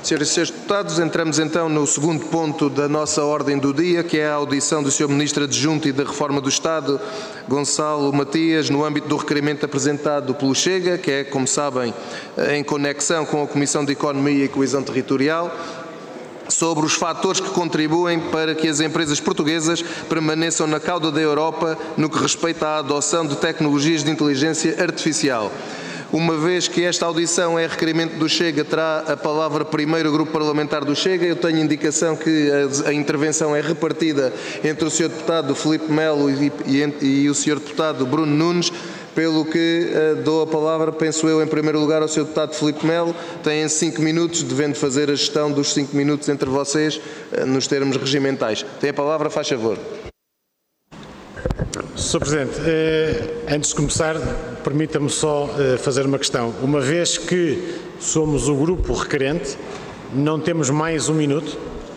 Senhoras e senhores deputados, entramos então no segundo ponto da nossa ordem do dia, que é a audição do Sr. Ministro Adjunto e da Reforma do Estado, Gonçalo Matias, no âmbito do requerimento apresentado pelo Chega, que é, como sabem, em conexão com a Comissão de Economia e Coesão Territorial, sobre os fatores que contribuem para que as empresas portuguesas permaneçam na cauda da Europa no que respeita à adoção de tecnologias de inteligência artificial. Uma vez que esta audição é requerimento do Chega, terá a palavra primeiro o Grupo Parlamentar do Chega. Eu tenho indicação que a intervenção é repartida entre o Sr. Deputado Filipe Melo e o Sr. Deputado Bruno Nunes, pelo que dou a palavra, penso eu, em primeiro lugar ao Sr. Deputado Filipe Melo. Têm 5 minutos, devendo fazer a gestão dos 5 minutos entre vocês, nos termos regimentais. Tem a palavra, faz favor. Sr. Presidente, antes de começar, permita-me só fazer uma questão. Uma vez que somos o grupo requerente, não temos mais 1 minuto?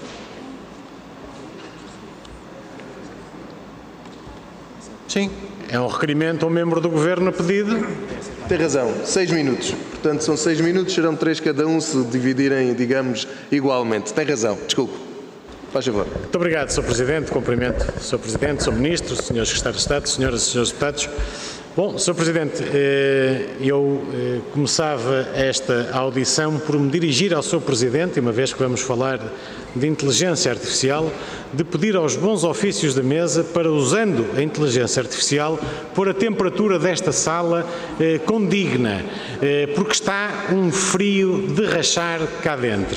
Sim. É um requerimento a um membro do Governo a pedido? Tem razão, 6 minutos. Portanto, são 6 minutos, serão 3 cada um se dividirem, digamos, igualmente. Tem razão, desculpe. Faz favor. Muito obrigado, Sr. Presidente. Cumprimento o Sr. Presidente, Sr. Ministro, Srs. Secretários de Estado, Senhoras e Srs. Deputados. Bom, Sr. Presidente, eu começava esta audição por me dirigir ao Sr. Presidente, uma vez que vamos falar de inteligência artificial, de pedir aos bons ofícios da mesa para, usando a inteligência artificial, pôr a temperatura desta sala condigna, porque está um frio de rachar cá dentro.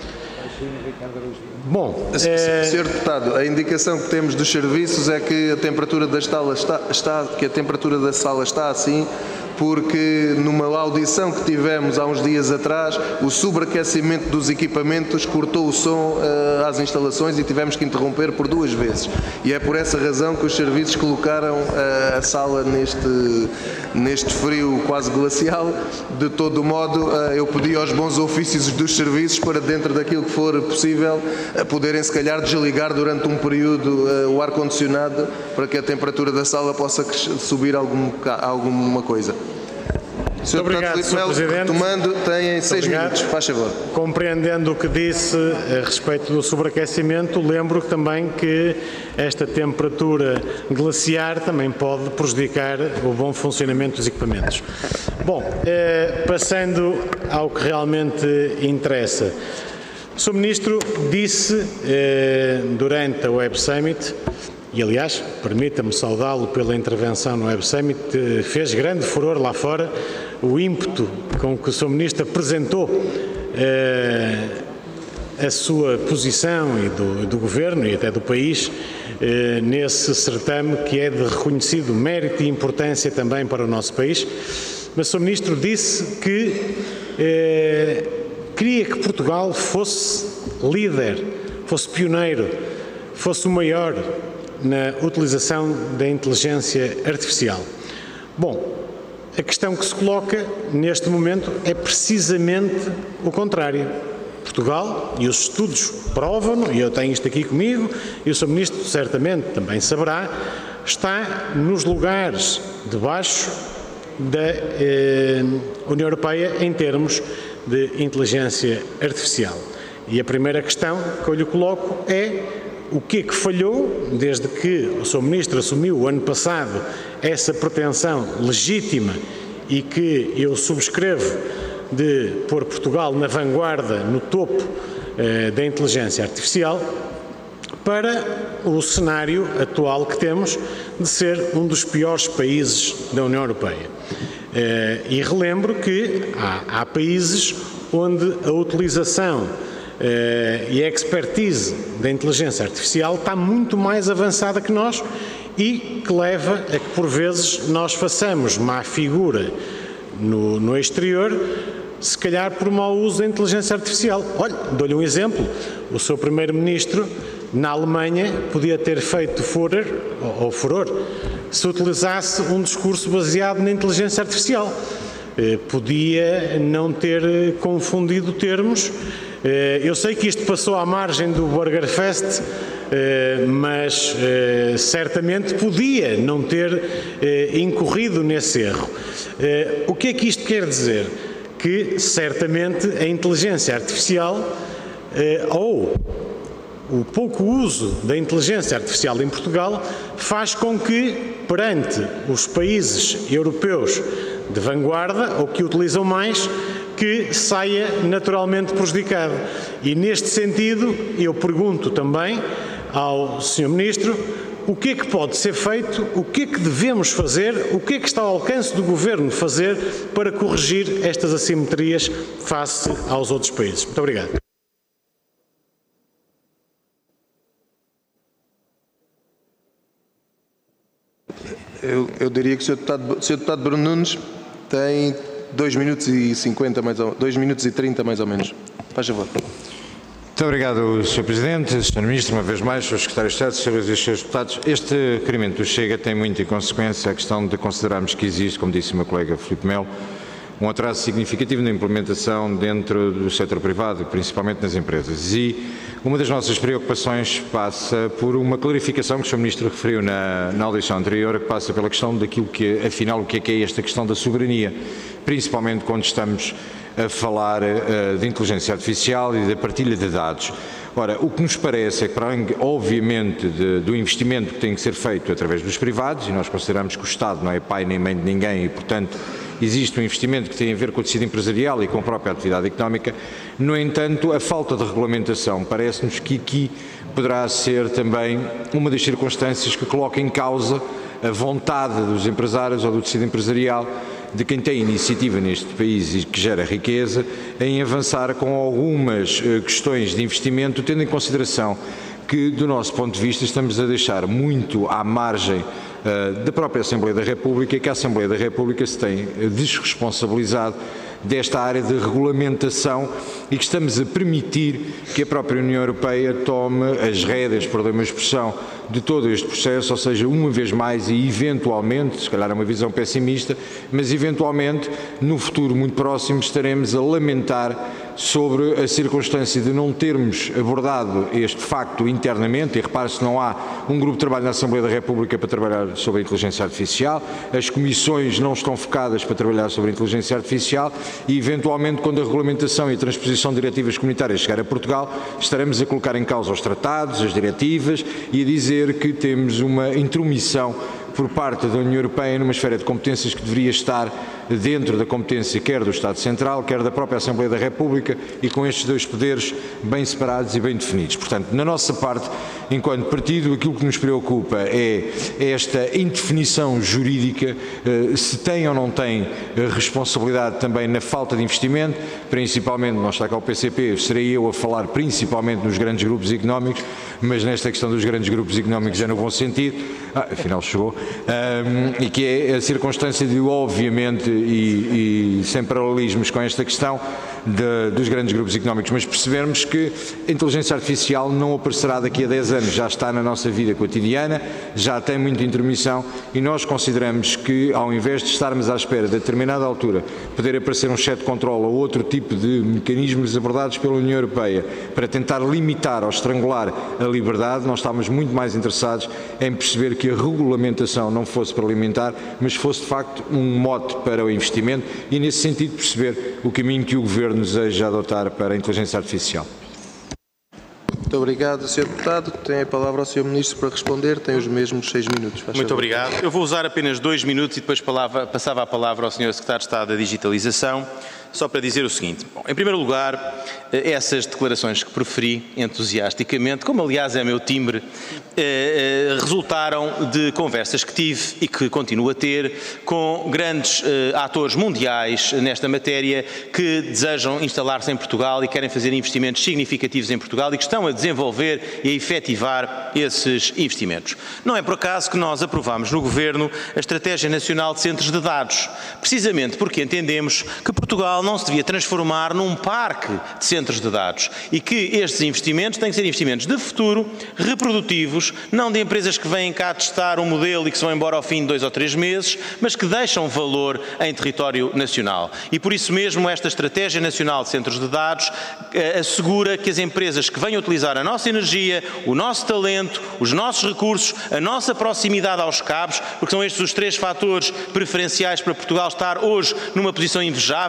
Bom, Sr. Deputado, a indicação que temos dos serviços é que a temperatura da sala está assim, porque numa audição que tivemos há uns dias atrás, o sobreaquecimento dos equipamentos cortou o som às instalações e tivemos que interromper por 2 vezes. E é por essa razão que os serviços colocaram a sala neste frio quase glacial. De todo modo, eu pedi aos bons ofícios dos serviços para, dentro daquilo que for possível, poderem se calhar desligar durante um período o ar-condicionado para que a temperatura da sala possa subir alguma coisa. Muito obrigado, Sr. Presidente. Retomando, têm 6 minutos, faz favor. Compreendendo o que disse a respeito do sobreaquecimento, lembro também que esta temperatura glaciar também pode prejudicar o bom funcionamento dos equipamentos. Bom, passando ao que realmente interessa. O Sr. Ministro disse durante a Web Summit, e aliás, permita-me saudá-lo pela intervenção no Web Summit, fez grande furor lá fora o ímpeto com que o Sr. Ministro apresentou a sua posição e do Governo e até do país nesse certame que é de reconhecido mérito e importância também para o nosso país. Mas o Sr. Ministro disse que queria que Portugal fosse líder, fosse pioneiro, fosse o maior na utilização da inteligência artificial. Bom, a questão que se coloca neste momento é precisamente o contrário. Portugal, e os estudos provam-no, e eu tenho isto aqui comigo, e o Sr. Ministro certamente também saberá, está nos lugares de baixo da União Europeia em termos de inteligência artificial. E a primeira questão que eu lhe coloco é: o que é que falhou desde que o Sr. Ministro assumiu o ano passado essa pretensão legítima e que eu subscrevo de pôr Portugal na vanguarda, no topo da inteligência artificial, para o cenário atual que temos de ser um dos piores países da União Europeia. E relembro que há países onde a utilização e a expertise da inteligência artificial está muito mais avançada que nós e que leva a que, por vezes, nós façamos má figura no exterior, se calhar por mau uso da inteligência artificial. Olha, dou-lhe um exemplo. O seu Primeiro-Ministro, na Alemanha, podia ter feito furor se utilizasse um discurso baseado na inteligência artificial. Podia não ter confundido termos. Eu sei que isto passou à margem do Burger Fest, mas certamente podia não ter incorrido nesse erro. O que é que isto quer dizer? que certamente a inteligência artificial ou o pouco uso da inteligência artificial em Portugal faz com que, perante os países europeus de vanguarda, ou que utilizam mais, que saia naturalmente prejudicado. E neste sentido, eu pergunto também ao Sr. Ministro o que é que pode ser feito, o que é que devemos fazer, o que é que está ao alcance do Governo fazer para corrigir estas assimetrias face aos outros países. Muito obrigado. Eu diria que o Sr. Deputado Bruno Nunes tem 2 minutos e 50, 2 minutos e 30 mais ou menos. Faz favor. Muito obrigado, Sr. Presidente, Sr. Ministro, uma vez mais, Sr. Secretário de Estado, Srs. e Srs. Deputados. Este requerimento do Chega tem muito em consequência a questão de considerarmos que existe, como disse o meu colega Filipe Melo, um atraso significativo na implementação dentro do setor privado, principalmente nas empresas. E uma das nossas preocupações passa por uma clarificação que o Sr. Ministro referiu na audição anterior, que passa pela questão daquilo que, afinal, o que é esta questão da soberania, principalmente quando estamos a falar de inteligência artificial e da partilha de dados. Ora, o que nos parece é que, para além, obviamente, do investimento que tem que ser feito através dos privados, e nós consideramos que o Estado não é pai nem mãe de ninguém e, portanto, existe um investimento que tem a ver com o tecido empresarial e com a própria atividade económica, no entanto, a falta de regulamentação parece-nos que aqui poderá ser também uma das circunstâncias que coloca em causa a vontade dos empresários ou do tecido empresarial, de quem tem iniciativa neste país e que gera riqueza, em avançar com algumas questões de investimento, tendo em consideração que, do nosso ponto de vista, estamos a deixar muito à margem da própria Assembleia da República, e que a Assembleia da República se tem desresponsabilizado desta área de regulamentação e que estamos a permitir que a própria União Europeia tome as rédeas, perdão a expressão, de todo este processo, ou seja, uma vez mais e eventualmente, se calhar é uma visão pessimista, mas eventualmente no futuro muito próximo estaremos a lamentar sobre a circunstância de não termos abordado este facto internamente, e repare-se, não há um grupo de trabalho na Assembleia da República para trabalhar sobre a inteligência artificial, as comissões não estão focadas para trabalhar sobre a inteligência artificial e, eventualmente, quando a regulamentação e a transposição de diretivas comunitárias chegar a Portugal, estaremos a colocar em causa os tratados, as diretivas e a dizer que temos uma intromissão por parte da União Europeia numa esfera de competências que deveria estar dentro da competência quer do Estado Central, quer da própria Assembleia da República, e com estes dois poderes bem separados e bem definidos. Portanto, na nossa parte, enquanto partido, aquilo que nos preocupa é esta indefinição jurídica, se tem ou não tem responsabilidade também na falta de investimento, principalmente, não está cá o PCP, serei eu a falar principalmente nos grandes grupos económicos, mas nesta questão dos grandes grupos económicos é no bom sentido, afinal chegou, e que é a circunstância de, obviamente, e sem paralelismos com esta questão dos grandes grupos económicos, mas percebermos que a inteligência artificial não aparecerá daqui a 10 anos, já está na nossa vida cotidiana, já tem muita intermissão e nós consideramos que, ao invés de estarmos à espera de determinada altura poder aparecer um chat control ou outro tipo de mecanismos abordados pela União Europeia para tentar limitar ou estrangular a liberdade, nós estávamos muito mais interessados em perceber que a regulamentação não fosse para limitar, mas fosse de facto um mote para o investimento e, nesse sentido, perceber o caminho que o Governo deseja adotar para a inteligência artificial. Muito obrigado, Sr. Deputado. Tem a palavra ao Sr. Ministro para responder. Tem os mesmos 6 minutos. Muito obrigado. Eu vou usar apenas 2 minutos e depois passava a palavra ao Sr. Secretário de Estado da Digitalização, só para dizer o seguinte. Bom, em primeiro lugar, essas declarações que proferi entusiasticamente, como aliás é meu timbre, resultaram de conversas que tive e que continuo a ter com grandes atores mundiais nesta matéria que desejam instalar-se em Portugal e querem fazer investimentos significativos em Portugal e que estão a desenvolver e a efetivar esses investimentos. Não é por acaso que nós aprovámos no Governo a Estratégia Nacional de Centros de Dados, precisamente porque entendemos que Portugal não se devia transformar num parque de centros de dados e que estes investimentos têm que ser investimentos de futuro, reprodutivos, não de empresas que vêm cá testar um modelo e que se vão embora ao fim de 2 ou 3 meses, mas que deixam valor em território nacional. E por isso mesmo esta Estratégia Nacional de Centros de Dados assegura que as empresas que venham utilizar a nossa energia, o nosso talento, os nossos recursos, a nossa proximidade aos cabos, porque são estes os 3 fatores preferenciais para Portugal estar hoje numa posição invejável e, portanto,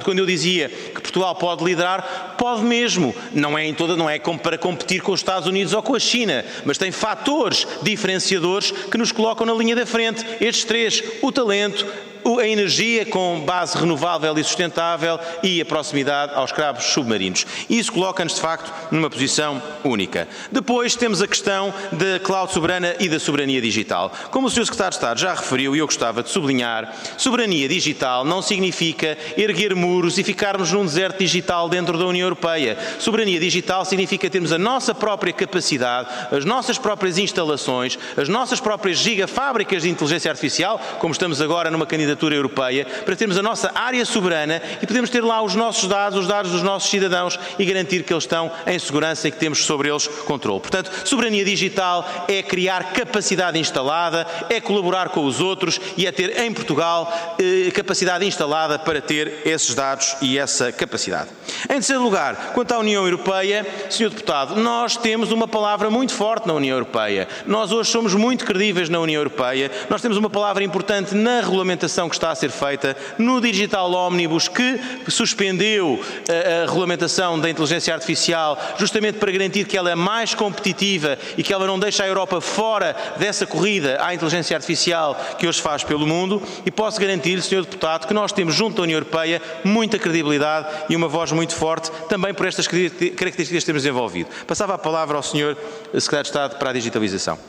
quando eu dizia que Portugal pode liderar, pode mesmo. Não é para competir com os Estados Unidos ou com a China, mas tem fatores diferenciadores que nos colocam na linha da frente. Estes três: o talento, a energia com base renovável e sustentável e a proximidade aos cabos submarinos. Isso coloca-nos, de facto, numa posição única. Depois temos a questão da cloud soberana e da soberania digital. Como o Sr. Secretário de Estado já referiu, e eu gostava de sublinhar, soberania digital não significa erguer muros e ficarmos num deserto digital dentro da União Europeia. Soberania digital significa termos a nossa própria capacidade, as nossas próprias instalações, as nossas próprias gigafábricas de inteligência artificial, como estamos agora numa candidatura europeia, para termos a nossa área soberana e podemos ter lá os nossos dados, os dados dos nossos cidadãos, e garantir que eles estão em segurança e que temos sobre eles controle. Portanto, soberania digital é criar capacidade instalada, é colaborar com os outros e é ter em Portugal capacidade instalada para ter esses dados e essa capacidade. Em terceiro lugar, quanto à União Europeia, Sr. Deputado, nós temos uma palavra muito forte na União Europeia. Nós hoje somos muito credíveis na União Europeia. Nós temos uma palavra importante na regulamentação que está a ser feita, no Digital Omnibus, que suspendeu a regulamentação da inteligência artificial justamente para garantir que ela é mais competitiva e que ela não deixa a Europa fora dessa corrida à inteligência artificial que hoje faz pelo mundo. E posso garantir-lhe, Sr. Deputado, que nós temos junto à União Europeia muita credibilidade e uma voz muito forte também por estas características que temos desenvolvido. Passava a palavra ao Sr. Secretário de Estado para a Digitalização.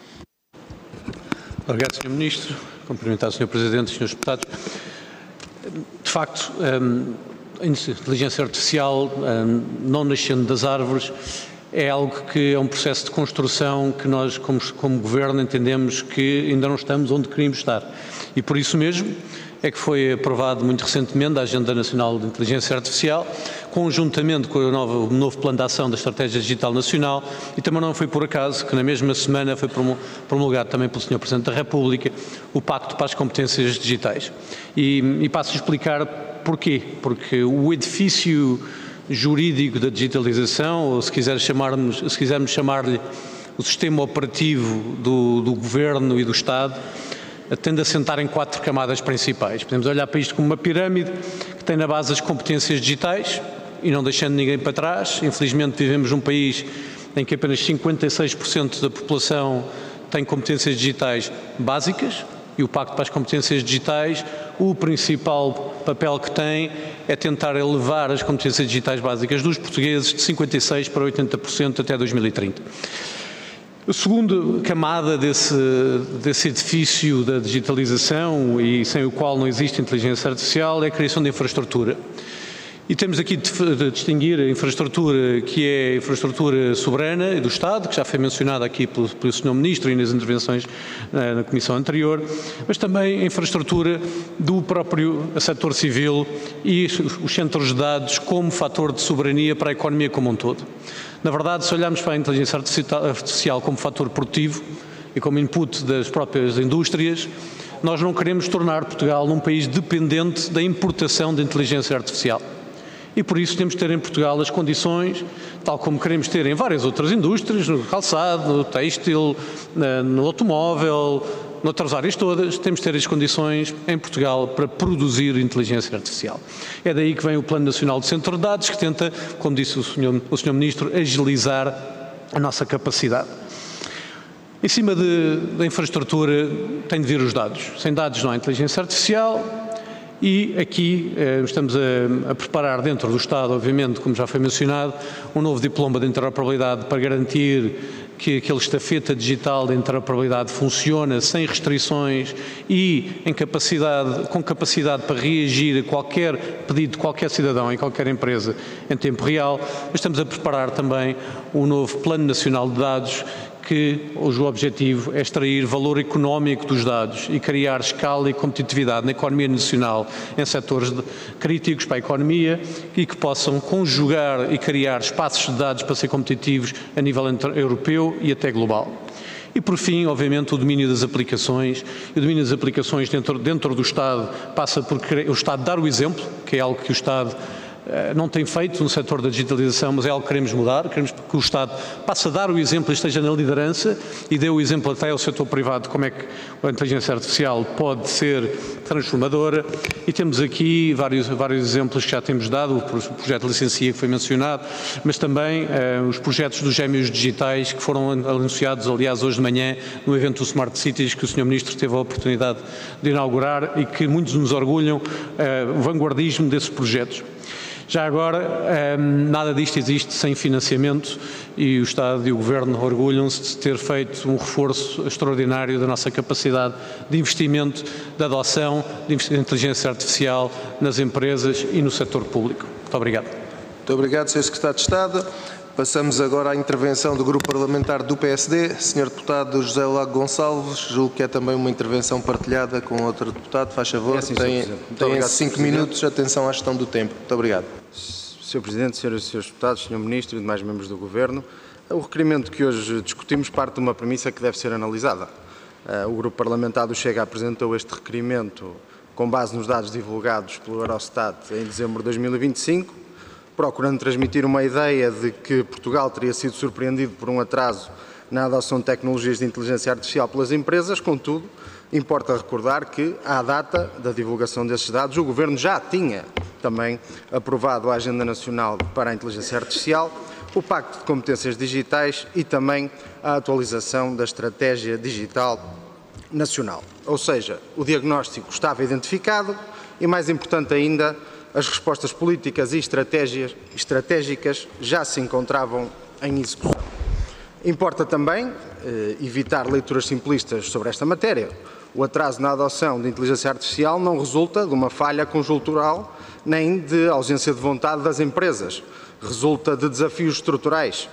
Obrigado, Sr. Ministro. Cumprimentar o Sr. Presidente e Srs. Deputados. De facto, a inteligência artificial, não nascendo das árvores, é algo que é um processo de construção que nós, como Governo, entendemos que ainda não estamos onde queríamos estar. E por isso mesmo é que foi aprovado muito recentemente a Agenda Nacional de Inteligência Artificial, conjuntamente com o novo Plano de Ação da Estratégia Digital Nacional, e também não foi por acaso que na mesma semana foi promulgado também pelo Sr. Presidente da República o Pacto para as Competências Digitais. E passo a explicar porquê. Porque o edifício jurídico da digitalização, ou se quisermos chamar-lhe o sistema operativo do Governo e do Estado, tende a sentar em 4 camadas principais. Podemos olhar para isto como uma pirâmide que tem na base as competências digitais e não deixando ninguém para trás. Infelizmente vivemos num país em que apenas 56% da população tem competências digitais básicas, e o Pacto para as Competências Digitais, o principal papel que tem é tentar elevar as competências digitais básicas dos portugueses de 56% para 80% até 2030. A segunda camada desse edifício da digitalização, e sem o qual não existe inteligência artificial, é a criação de infraestrutura. E temos aqui de distinguir a infraestrutura que é a infraestrutura soberana do Estado, que já foi mencionada aqui pelo Sr. Ministro e nas intervenções na Comissão anterior, mas também a infraestrutura do próprio setor civil e os centros de dados como fator de soberania para a economia como um todo. Na verdade, se olharmos para a inteligência artificial como fator produtivo e como input das próprias indústrias, nós não queremos tornar Portugal num país dependente da importação de inteligência artificial. E por isso temos de ter em Portugal as condições, tal como queremos ter em várias outras indústrias, no calçado, no têxtil, no automóvel, noutras áreas todas, temos de ter as condições em Portugal para produzir inteligência artificial. É daí que vem o Plano Nacional de Centro de Dados, que tenta, como disse o Sr. Ministro, agilizar a nossa capacidade. Em cima da infraestrutura tem de vir os dados. Sem dados não há inteligência artificial. E aqui estamos a preparar dentro do Estado, obviamente, como já foi mencionado, um novo diploma de interoperabilidade para garantir que aquele estafeta digital de interoperabilidade funciona sem restrições e com capacidade para reagir a qualquer pedido de qualquer cidadão em qualquer empresa em tempo real. Estamos a preparar também o novo Plano Nacional de Dados, cujo objetivo é extrair valor económico dos dados e criar escala e competitividade na economia nacional em setores críticos para a economia e que possam conjugar e criar espaços de dados para ser competitivos a nível europeu e até global. E, por fim, obviamente, o domínio das aplicações. E o domínio das aplicações dentro do Estado passa por o Estado dar o exemplo, que é algo que o Estado não tem feito no setor da digitalização, mas é algo que queremos mudar, queremos que o Estado passe a dar o exemplo e esteja na liderança e dê o exemplo até ao setor privado de como é que a inteligência artificial pode ser transformadora, e temos aqui vários exemplos que já temos dado, o projeto de licencia que foi mencionado, mas também os projetos dos gêmeos digitais que foram anunciados, aliás, hoje de manhã no evento do Smart Cities que o Sr. Ministro teve a oportunidade de inaugurar e que muitos nos orgulham, o vanguardismo desses projetos. Já agora, nada disto existe sem financiamento e o Estado e o Governo orgulham-se de ter feito um reforço extraordinário da nossa capacidade de investimento, de adoção de inteligência artificial nas empresas e no setor público. Muito obrigado. Muito obrigado, Sr. Secretário de Estado. Passamos agora à intervenção do Grupo Parlamentar do PSD. Sr. Deputado José Lago Gonçalves, julgo que é também uma intervenção partilhada com outro deputado. Faz favor, tem 5 minutos. Atenção à gestão do tempo. Muito obrigado. Sr. Presidente, Senhoras e Srs. Deputados, Sr. Ministro e demais membros do Governo, o requerimento que hoje discutimos parte de uma premissa que deve ser analisada. O Grupo Parlamentar do Chega apresentou este requerimento com base nos dados divulgados pelo Eurostat em dezembro de 2025, procurando transmitir uma ideia de que Portugal teria sido surpreendido por um atraso na adoção de tecnologias de inteligência artificial pelas empresas. Contudo, importa recordar que, à data da divulgação desses dados, o Governo já tinha também aprovado a Agenda Nacional para a Inteligência Artificial, o Pacto de Competências Digitais e também a atualização da Estratégia Digital Nacional. Ou seja, o diagnóstico estava identificado e, mais importante ainda, as respostas políticas e estratégicas já se encontravam em execução. Importa também evitar leituras simplistas sobre esta matéria. O atraso na adoção de inteligência artificial não resulta de uma falha conjuntural nem de ausência de vontade das empresas. Resulta de desafios estruturais.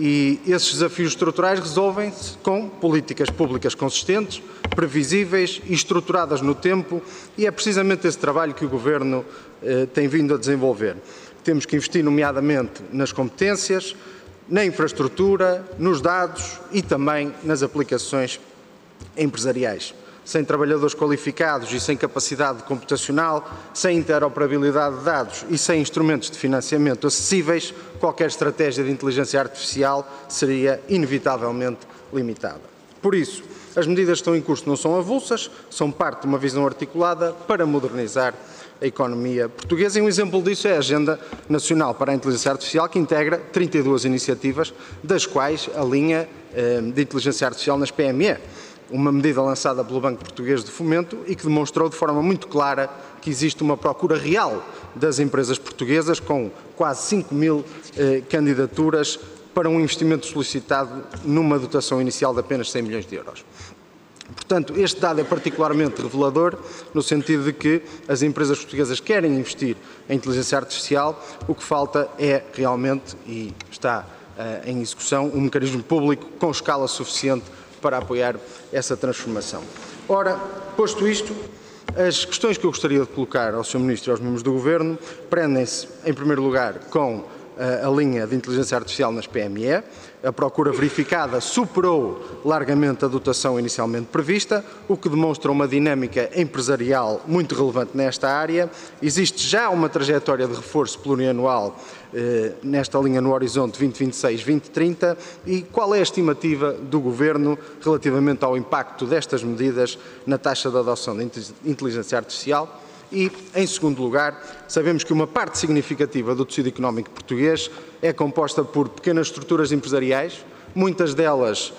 E esses desafios estruturais resolvem-se com políticas públicas consistentes, previsíveis e estruturadas no tempo, e é precisamente esse trabalho que o Governo tem vindo a desenvolver. Temos que investir nomeadamente nas competências, na infraestrutura, nos dados e também nas aplicações empresariais. Sem trabalhadores qualificados e sem capacidade computacional, sem interoperabilidade de dados e sem instrumentos de financiamento acessíveis, qualquer estratégia de inteligência artificial seria inevitavelmente limitada. Por isso, as medidas que estão em curso não são avulsas, são parte de uma visão articulada para modernizar a economia portuguesa, e um exemplo disso é a Agenda Nacional para a Inteligência Artificial, que integra 32 iniciativas, das quais a linha de inteligência artificial nas PME. Uma medida lançada pelo Banco Português de Fomento e que demonstrou de forma muito clara que existe uma procura real das empresas portuguesas, com quase 5.000 candidaturas para um investimento solicitado numa dotação inicial de apenas 100 milhões de euros. Portanto, este dado é particularmente revelador, no sentido de que as empresas portuguesas querem investir em inteligência artificial, o que falta é realmente, e está em execução, um mecanismo público com escala suficiente para apoiar essa transformação. Ora, posto isto, as questões que eu gostaria de colocar ao Sr. Ministro e aos membros do Governo prendem-se, em primeiro lugar, com a linha de inteligência artificial nas PME. A procura verificada superou largamente a dotação inicialmente prevista, o que demonstra uma dinâmica empresarial muito relevante nesta área. Existe já uma trajetória de reforço plurianual nesta linha no horizonte 2026-2030, e qual é a estimativa do Governo relativamente ao impacto destas medidas na taxa de adoção de inteligência artificial? E, em segundo lugar, sabemos que uma parte significativa do tecido económico português é composta por pequenas estruturas empresariais, muitas delas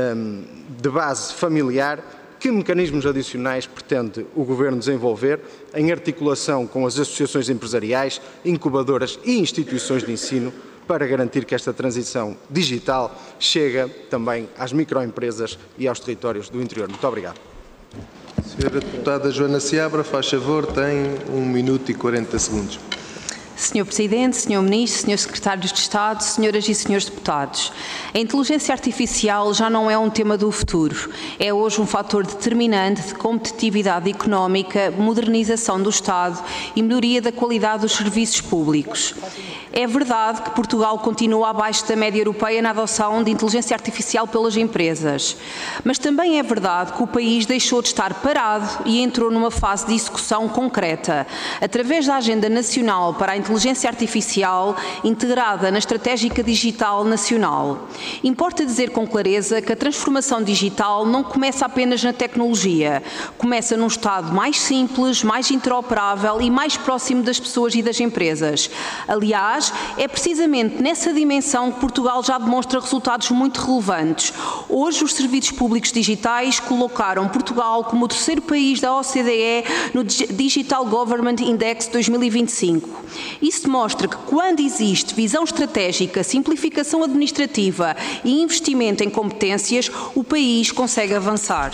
de base familiar. Que mecanismos adicionais pretende o Governo desenvolver em articulação com as associações empresariais, incubadoras e instituições de ensino para garantir que esta transição digital chega também às microempresas e aos territórios do interior? Muito obrigado. Senhora Deputada Joana Seabra, faz favor, tem 1 minuto e 40 segundos. Sr. Presidente, Sr. Ministro, Sr. Secretários de Estado, Senhoras e Senhores Deputados, a inteligência artificial já não é um tema do futuro. É hoje um fator determinante de competitividade económica, modernização do Estado e melhoria da qualidade dos serviços públicos. É verdade que Portugal continua abaixo da média europeia na adoção de inteligência artificial pelas empresas, mas também é verdade que o país deixou de estar parado e entrou numa fase de execução concreta. Através da Agenda Nacional para a inteligência artificial integrada na Estratégia Digital Nacional. Importa dizer com clareza que a transformação digital não começa apenas na tecnologia, começa num Estado mais simples, mais interoperável e mais próximo das pessoas e das empresas. Aliás, é precisamente nessa dimensão que Portugal já demonstra resultados muito relevantes. Hoje, os serviços públicos digitais colocaram Portugal como o terceiro país da OCDE no Digital Government Index 2025. Isso mostra que quando existe visão estratégica, simplificação administrativa e investimento em competências, o país consegue avançar.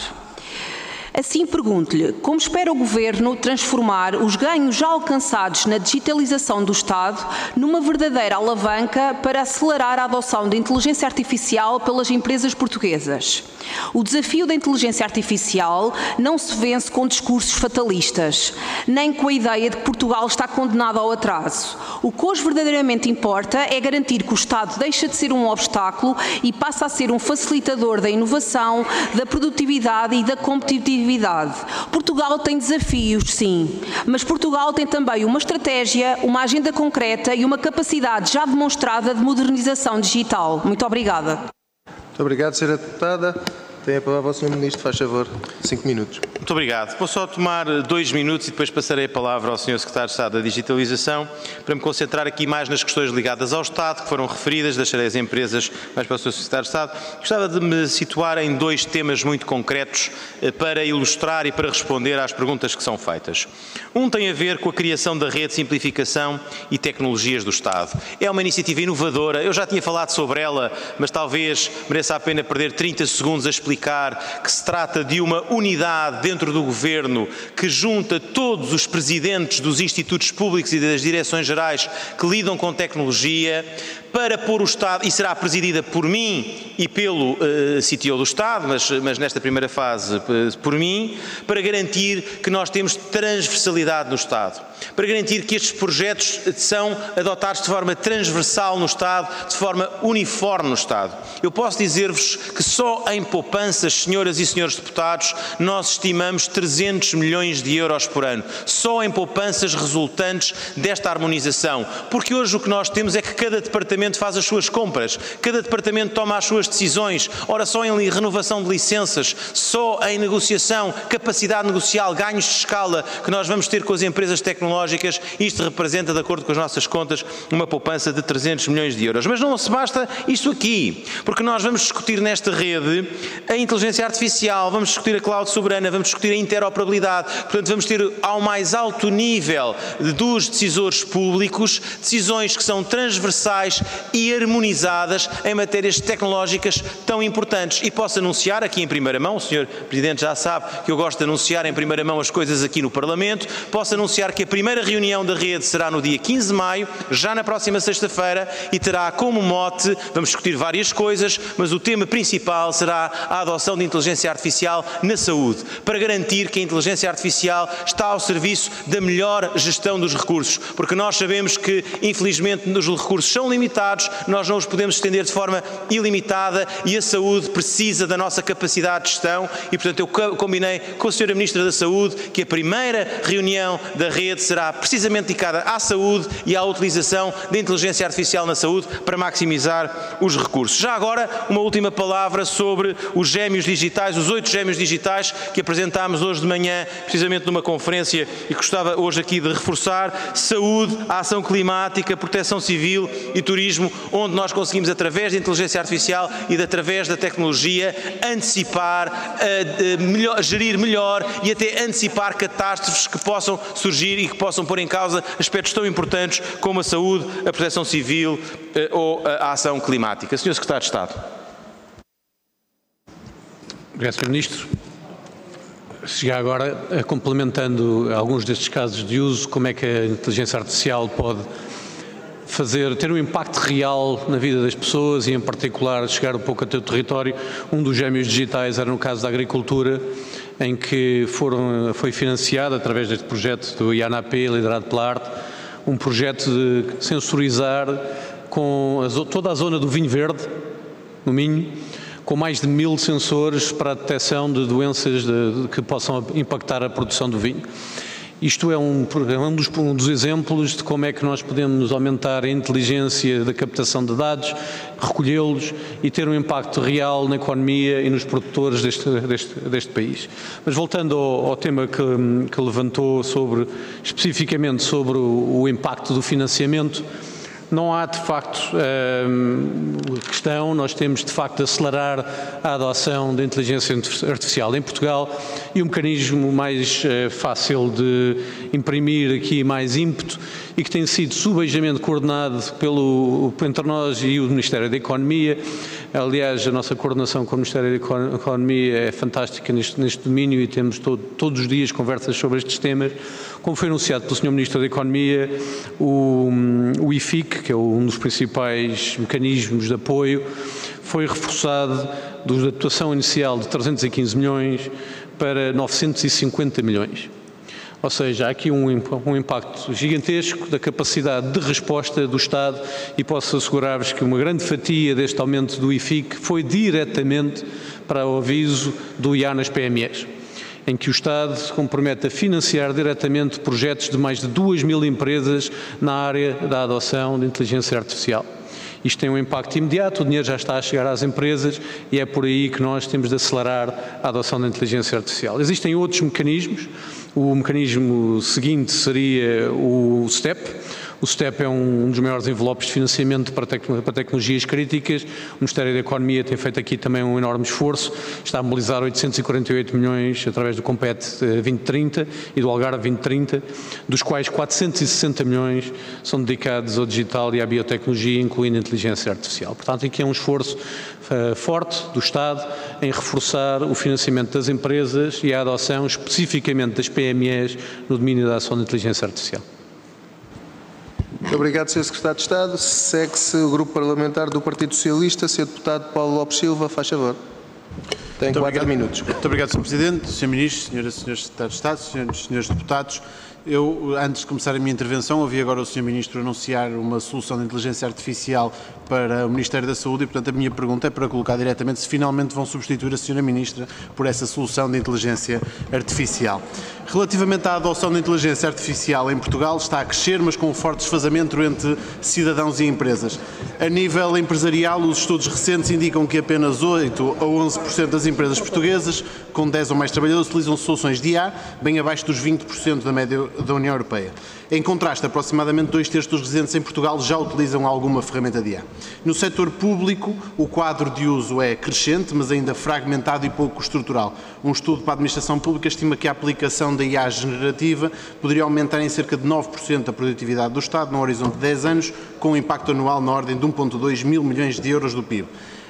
Assim, pergunto-lhe, como espera o Governo transformar os ganhos já alcançados na digitalização do Estado numa verdadeira alavanca para acelerar a adoção da inteligência artificial pelas empresas portuguesas? O desafio da inteligência artificial não se vence com discursos fatalistas, nem com a ideia de que Portugal está condenado ao atraso. O que hoje verdadeiramente importa é garantir que o Estado deixa de ser um obstáculo e passa a ser um facilitador da inovação, da produtividade e da competitividade. Portugal tem desafios, sim, mas Portugal tem também uma estratégia, uma agenda concreta e uma capacidade já demonstrada de modernização digital. Muito obrigada. Muito obrigado, Sra. Deputada. Tem a palavra o Sr. Ministro, faz favor, 5 minutos. Muito obrigado. Vou só tomar 2 minutos e depois passarei a palavra ao Sr. Secretário de Estado da Digitalização para me concentrar aqui mais nas questões ligadas ao Estado, que foram referidas, deixarei as empresas mais para o Sr. Secretário de Estado. Gostava de me situar em 2 temas muito concretos para ilustrar e para responder às perguntas que são feitas. Um tem a ver com a criação da Rede de Simplificação e Tecnologias do Estado. É uma iniciativa inovadora, eu já tinha falado sobre ela, mas talvez mereça a pena perder 30 segundos a explicar que se trata de uma unidade dentro do Governo que junta todos os presidentes dos institutos públicos e das direções-gerais que lidam com tecnologia para pôr o Estado, e será presidida por mim e pelo CTO do Estado, mas nesta primeira fase por mim, para garantir que nós temos transversalidade no Estado, para garantir que estes projetos são adotados de forma transversal no Estado, de forma uniforme no Estado. Eu posso dizer-vos que só em poupanças, senhoras e senhores deputados, nós estimamos 300 milhões de euros por ano, só em poupanças resultantes desta harmonização, porque hoje o que nós temos é que cada departamento faz as suas compras, cada departamento toma as suas decisões, ora só em renovação de licenças, só em negociação, capacidade negocial, ganhos de escala que nós vamos ter com as empresas tecnológicas, isto representa, de acordo com as nossas contas, uma poupança de 300 milhões de euros. Mas não se basta isto aqui, porque nós vamos discutir nesta rede a inteligência artificial, vamos discutir a cloud soberana, vamos discutir a interoperabilidade, portanto vamos ter ao mais alto nível dos decisores públicos, decisões que são transversais e harmonizadas em matérias tecnológicas tão importantes. E posso anunciar aqui em primeira mão, o Sr. Presidente já sabe que eu gosto de anunciar em primeira mão as coisas aqui no Parlamento, posso anunciar que a primeira reunião da rede será no dia 15 de maio, já na próxima sexta-feira, e terá como mote, vamos discutir várias coisas, mas o tema principal será a adoção de inteligência artificial na saúde, para garantir que a inteligência artificial está ao serviço da melhor gestão dos recursos, porque nós sabemos que, infelizmente, os recursos são limitados, nós não os podemos estender de forma ilimitada e a saúde precisa da nossa capacidade de gestão e, portanto, eu combinei com a Sra. Ministra da Saúde que a primeira reunião da rede será precisamente dedicada à saúde e à utilização da inteligência artificial na saúde para maximizar os recursos. Já agora, uma última palavra sobre os gêmeos digitais, os 8 gêmeos digitais que apresentámos hoje de manhã, precisamente numa conferência e gostava hoje aqui de reforçar: saúde, a ação climática, proteção civil e turismo, onde nós conseguimos, através da inteligência artificial e através da tecnologia, antecipar, gerir melhor e até antecipar catástrofes que possam surgir e que possam pôr em causa aspectos tão importantes como a saúde, a proteção civil ou a ação climática. Sr. Secretário de Estado. Obrigado, Sr. Ministro. Já agora, complementando alguns destes casos de uso, como é que a inteligência artificial pode ter um impacto real na vida das pessoas e, em particular, chegar um pouco até o território. Um dos gêmeos digitais era no caso da agricultura, em que foi financiado, através deste projeto do IANAP, liderado pela ARTE, um projeto de sensorizar toda a zona do vinho verde, no Minho, com mais de 1000 sensores para a detecção de doenças que possam impactar a produção do vinho. Isto é um dos exemplos de como é que nós podemos aumentar a inteligência da captação de dados, recolhê-los e ter um impacto real na economia e nos produtores deste país. Mas voltando ao tema que levantou especificamente sobre o impacto do financiamento, não há de facto questão, nós temos de facto de acelerar a adoção da inteligência artificial em Portugal e o mecanismo mais fácil de imprimir aqui mais ímpeto e que tem sido subejamente coordenado entre nós e o Ministério da Economia. Aliás, a nossa coordenação com o Ministério da Economia é fantástica neste domínio e temos todos os dias conversas sobre estes temas. Como foi anunciado pelo Sr. Ministro da Economia, o IFIC, que é um dos principais mecanismos de apoio, foi reforçado da dotação inicial de 315 milhões para 950 milhões. Ou seja, há aqui um impacto gigantesco da capacidade de resposta do Estado e posso assegurar-vos que uma grande fatia deste aumento do IFIC foi diretamente para o aviso do IA nas PMEs, em que o Estado se compromete a financiar diretamente projetos de mais de 2.000 empresas na área da adoção de inteligência artificial. Isto tem um impacto imediato, o dinheiro já está a chegar às empresas e é por aí que nós temos de acelerar a adoção da inteligência artificial. Existem outros mecanismos. O mecanismo seguinte seria o STEP. O STEP é um dos maiores envelopes de financiamento para tecnologias críticas. O Ministério da Economia tem feito aqui também um enorme esforço. Está a mobilizar 848 milhões através do Compete 2030 e do Algarve 2030, dos quais 460 milhões são dedicados ao digital e à biotecnologia, incluindo a inteligência artificial. Portanto, aqui é um esforço forte do Estado em reforçar o financiamento das empresas e a adoção especificamente das PMEs no domínio da ação da inteligência artificial. Muito obrigado, Sr. Secretário de Estado. Segue-se o Grupo Parlamentar do Partido Socialista. Sr. Deputado Paulo Lopes Silva, faz favor. Tem 4 minutos. Muito obrigado, Sr. Presidente, Sr. Ministro, Senhoras e Senhores Secretários de Estado, Senhoras e Senhores Deputados. Eu, antes de começar a minha intervenção, ouvi agora o Sr. Ministro anunciar uma solução de inteligência artificial para o Ministério da Saúde e, portanto, a minha pergunta é para colocar diretamente se finalmente vão substituir a Sra. Ministra por essa solução de inteligência artificial. Relativamente à adoção da inteligência artificial em Portugal, está a crescer, mas com um forte desfazamento entre cidadãos e empresas. A nível empresarial, os estudos recentes indicam que apenas 8 a 11% das empresas portuguesas, com 10 ou mais trabalhadores, utilizam soluções de IA, bem abaixo dos 20% da média da União Europeia. Em contraste, aproximadamente 2/3 dos residentes em Portugal já utilizam alguma ferramenta de IA. No setor público, o quadro de uso é crescente, mas ainda fragmentado e pouco estrutural. Um estudo para a administração pública estima que a aplicação da IA generativa poderia aumentar em cerca de 9% a produtividade do Estado, num horizonte de 10 anos, com um impacto anual na ordem de 1,2 mil milhões de euros do PIB.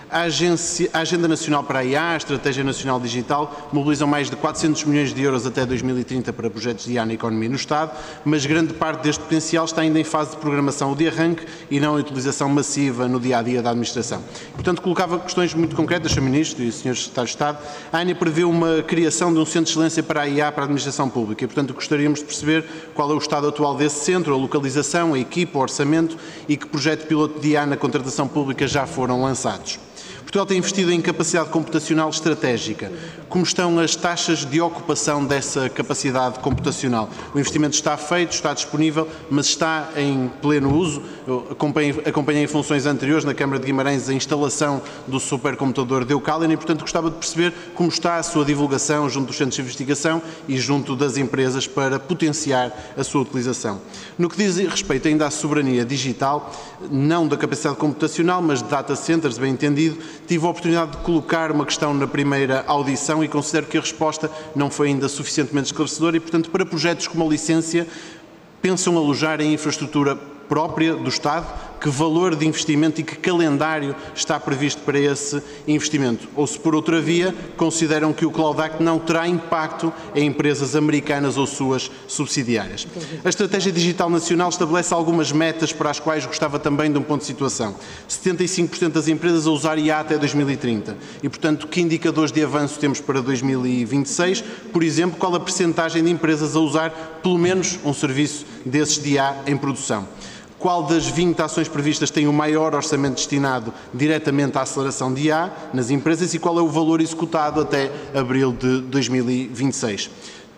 A Agenda Nacional para a IA, a Estratégia Nacional Digital, mobilizam mais de 400 milhões de euros até 2030 para projetos de IA na economia no Estado, mas grande parte deste potencial está ainda em fase de programação ou de arranque e não em utilização massiva no dia-a-dia da administração. Portanto, colocava questões muito concretas, Sr. Ministro e Srs. Secretários de Estado. A ANA prevê uma criação de um Centro de Excelência para a IA para a administração pública e, portanto, gostaríamos de perceber qual é o estado atual desse centro, a localização, a equipa, o orçamento e que projeto piloto de IA na contratação pública já foram lançados. Portugal tem investido em capacidade computacional estratégica. Como estão as taxas de ocupação dessa capacidade computacional? O investimento está feito, está disponível, mas está em pleno uso. Eu acompanhei em funções anteriores na Câmara de Guimarães a instalação do supercomputador de Eucalina e, portanto, gostava de perceber como está a sua divulgação junto dos centros de investigação e junto das empresas para potenciar a sua utilização. No que diz respeito ainda à soberania digital, não da capacidade computacional, mas de data centers, bem entendido, tive a oportunidade de colocar uma questão na primeira audição e considero que a resposta não foi ainda suficientemente esclarecedora e, portanto, para projetos como a licença, pensam alojar em infraestrutura própria do Estado? Que valor de investimento e que calendário está previsto para esse investimento? Ou se por outra via consideram que o Cloud Act não terá impacto em empresas americanas ou suas subsidiárias? A Estratégia Digital Nacional estabelece algumas metas para as quais gostava também de um ponto de situação. 75% das empresas a usar IA até 2030 e, portanto, que indicadores de avanço temos para 2026? Por exemplo, qual a percentagem de empresas a usar pelo menos um serviço desses de IA em produção? Qual das 20 ações previstas tem o maior orçamento destinado diretamente à aceleração de IA nas empresas e qual é o valor executado até abril de 2026?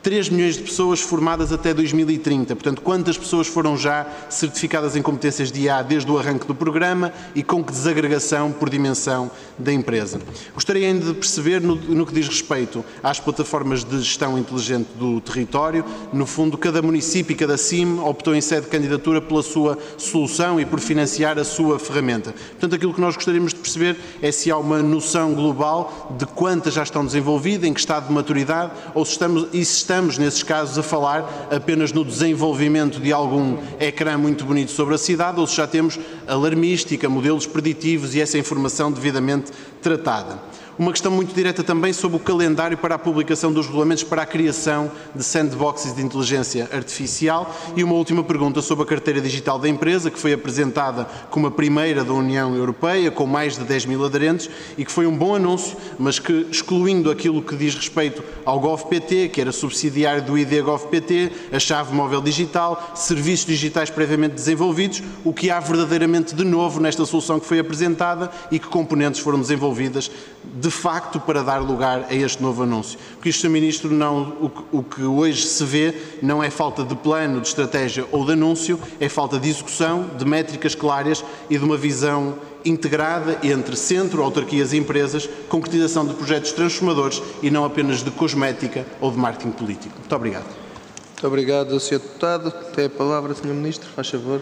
3 milhões de pessoas formadas até 2030. Portanto, quantas pessoas foram já certificadas em competências de IA desde o arranque do programa e com que desagregação por dimensão da empresa? Gostaria ainda de perceber, no que diz respeito às plataformas de gestão inteligente do território, no fundo, cada município e cada CIM optou em sede de candidatura pela sua solução e por financiar a sua ferramenta. Portanto, aquilo que nós gostaríamos de perceber é se há uma noção global de quantas já estão desenvolvidas, em que estado de maturidade, ou se estamos, nesses casos, a falar apenas no desenvolvimento de algum ecrã muito bonito sobre a cidade, ou se já temos alarmística, modelos preditivos e essa informação devidamente tratada. Uma questão muito direta também sobre o calendário para a publicação dos regulamentos para a criação de sandboxes de inteligência artificial e uma última pergunta sobre a carteira digital da empresa, que foi apresentada como a primeira da União Europeia, com mais de 10 mil aderentes e que foi um bom anúncio, mas que, excluindo aquilo que diz respeito ao GovPT, que era subsidiário do ID GovPT, a chave móvel digital, serviços digitais previamente desenvolvidos, o que há verdadeiramente de novo nesta solução que foi apresentada e que componentes foram desenvolvidas de facto para dar lugar a este novo anúncio. Porque isto, Sr. Ministro, o que hoje se vê não é falta de plano, de estratégia ou de anúncio, é falta de execução, de métricas claras e de uma visão integrada entre centro, autarquias e empresas, concretização de projetos transformadores e não apenas de cosmética ou de marketing político. Muito obrigado. Muito obrigado, Sr. Deputado. Tem a palavra, Sr. Ministro, faz favor.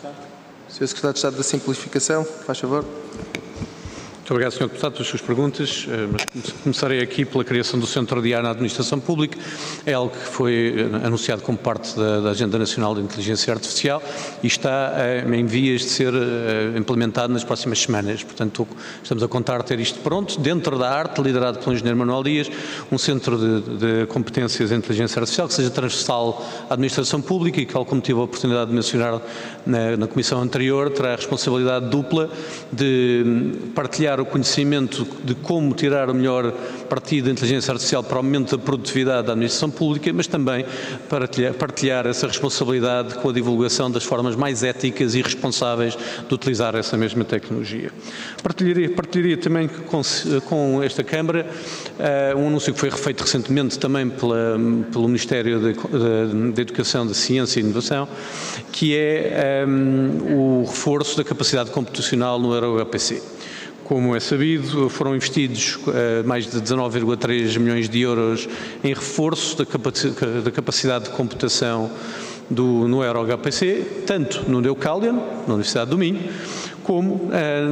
Sr. Secretário de Estado da Simplificação, faz favor. Muito obrigado, Sr. Deputado, pelas suas perguntas. Mas começarei aqui pela criação do Centro de IA na Administração Pública. É algo que foi anunciado como parte da Agenda Nacional de Inteligência Artificial e está em vias de ser implementado nas próximas semanas. Portanto, estamos a contar ter isto pronto. Dentro da arte, liderado pelo Engenheiro Manuel Dias, um centro de competências em inteligência artificial que seja transversal à Administração Pública e que, como tive a oportunidade de mencionar na comissão anterior, terá a responsabilidade dupla de partilhar o conhecimento de como tirar o melhor partido da inteligência artificial para o aumento da produtividade da administração pública, mas também partilhar essa responsabilidade com a divulgação das formas mais éticas e responsáveis de utilizar essa mesma tecnologia. Partilharia também com esta Câmara um anúncio que foi refeito recentemente também pelo Ministério da Educação, da Ciência e Inovação, que é o reforço da capacidade computacional no EuroHPC. Como é sabido, foram investidos mais de 19,3 milhões de euros em reforço da capacidade de computação no EuroHPC, tanto no Deucalion, na Universidade do Minho, como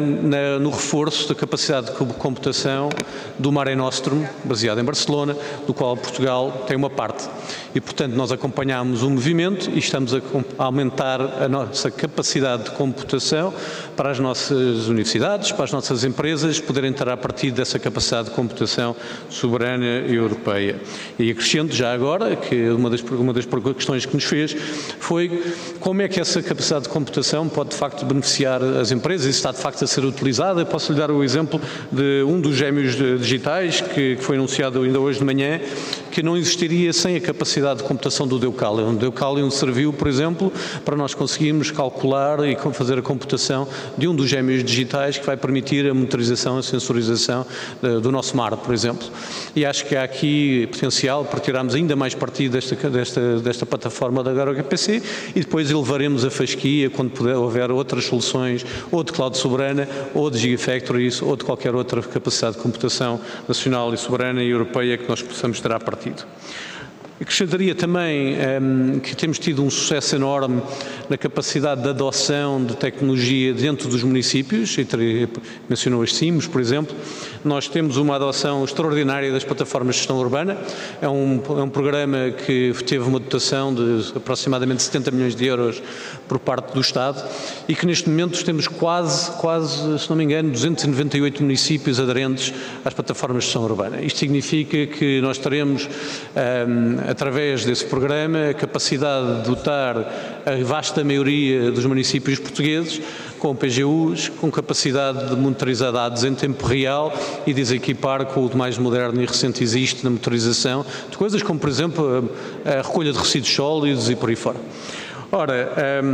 no reforço da capacidade de computação do Mare Nostrum, baseado em Barcelona, do qual Portugal tem uma parte. E, portanto, nós acompanhamos o movimento e estamos a aumentar a nossa capacidade de computação para as nossas universidades, para as nossas empresas poderem ter a partir dessa capacidade de computação soberana e europeia. E acrescento já agora que uma das questões que nos fez foi como é que essa capacidade de computação pode, de facto, beneficiar as empresas e está, de facto, a ser utilizada. Eu posso lhe dar o exemplo de um dos gêmeos digitais que foi anunciado ainda hoje de manhã, que não existiria sem a capacidade de computação do Deucalion. O Deucalion serviu, por exemplo, para nós conseguirmos calcular e fazer a computação de um dos gêmeos digitais que vai permitir a monitorização e a sensorização do nosso mar, por exemplo. E acho que há aqui potencial para tirarmos ainda mais partido desta plataforma da EuroHPC e depois elevaremos a fasquia quando houver outras soluções, ou de cloud soberana, ou de gigafactories, ou de qualquer outra capacidade de computação nacional e soberana e europeia que nós possamos ter a partido. Acrescentaria também que temos tido um sucesso enorme na capacidade de adoção de tecnologia dentro dos municípios, mencionou as CIMs, por exemplo. Nós temos uma adoção extraordinária das plataformas de gestão urbana, é um programa que teve uma dotação de aproximadamente 70 milhões de euros por parte do Estado e que neste momento temos quase, se não me engano, 298 municípios aderentes às plataformas de gestão urbana. Isto significa que nós teremos através desse programa, a capacidade de dotar a vasta maioria dos municípios portugueses com PGUs, com capacidade de monitorizar dados em tempo real e desequipar com o mais moderno e recente existe na monitorização de coisas como, por exemplo, a recolha de resíduos sólidos e por aí fora. Ora,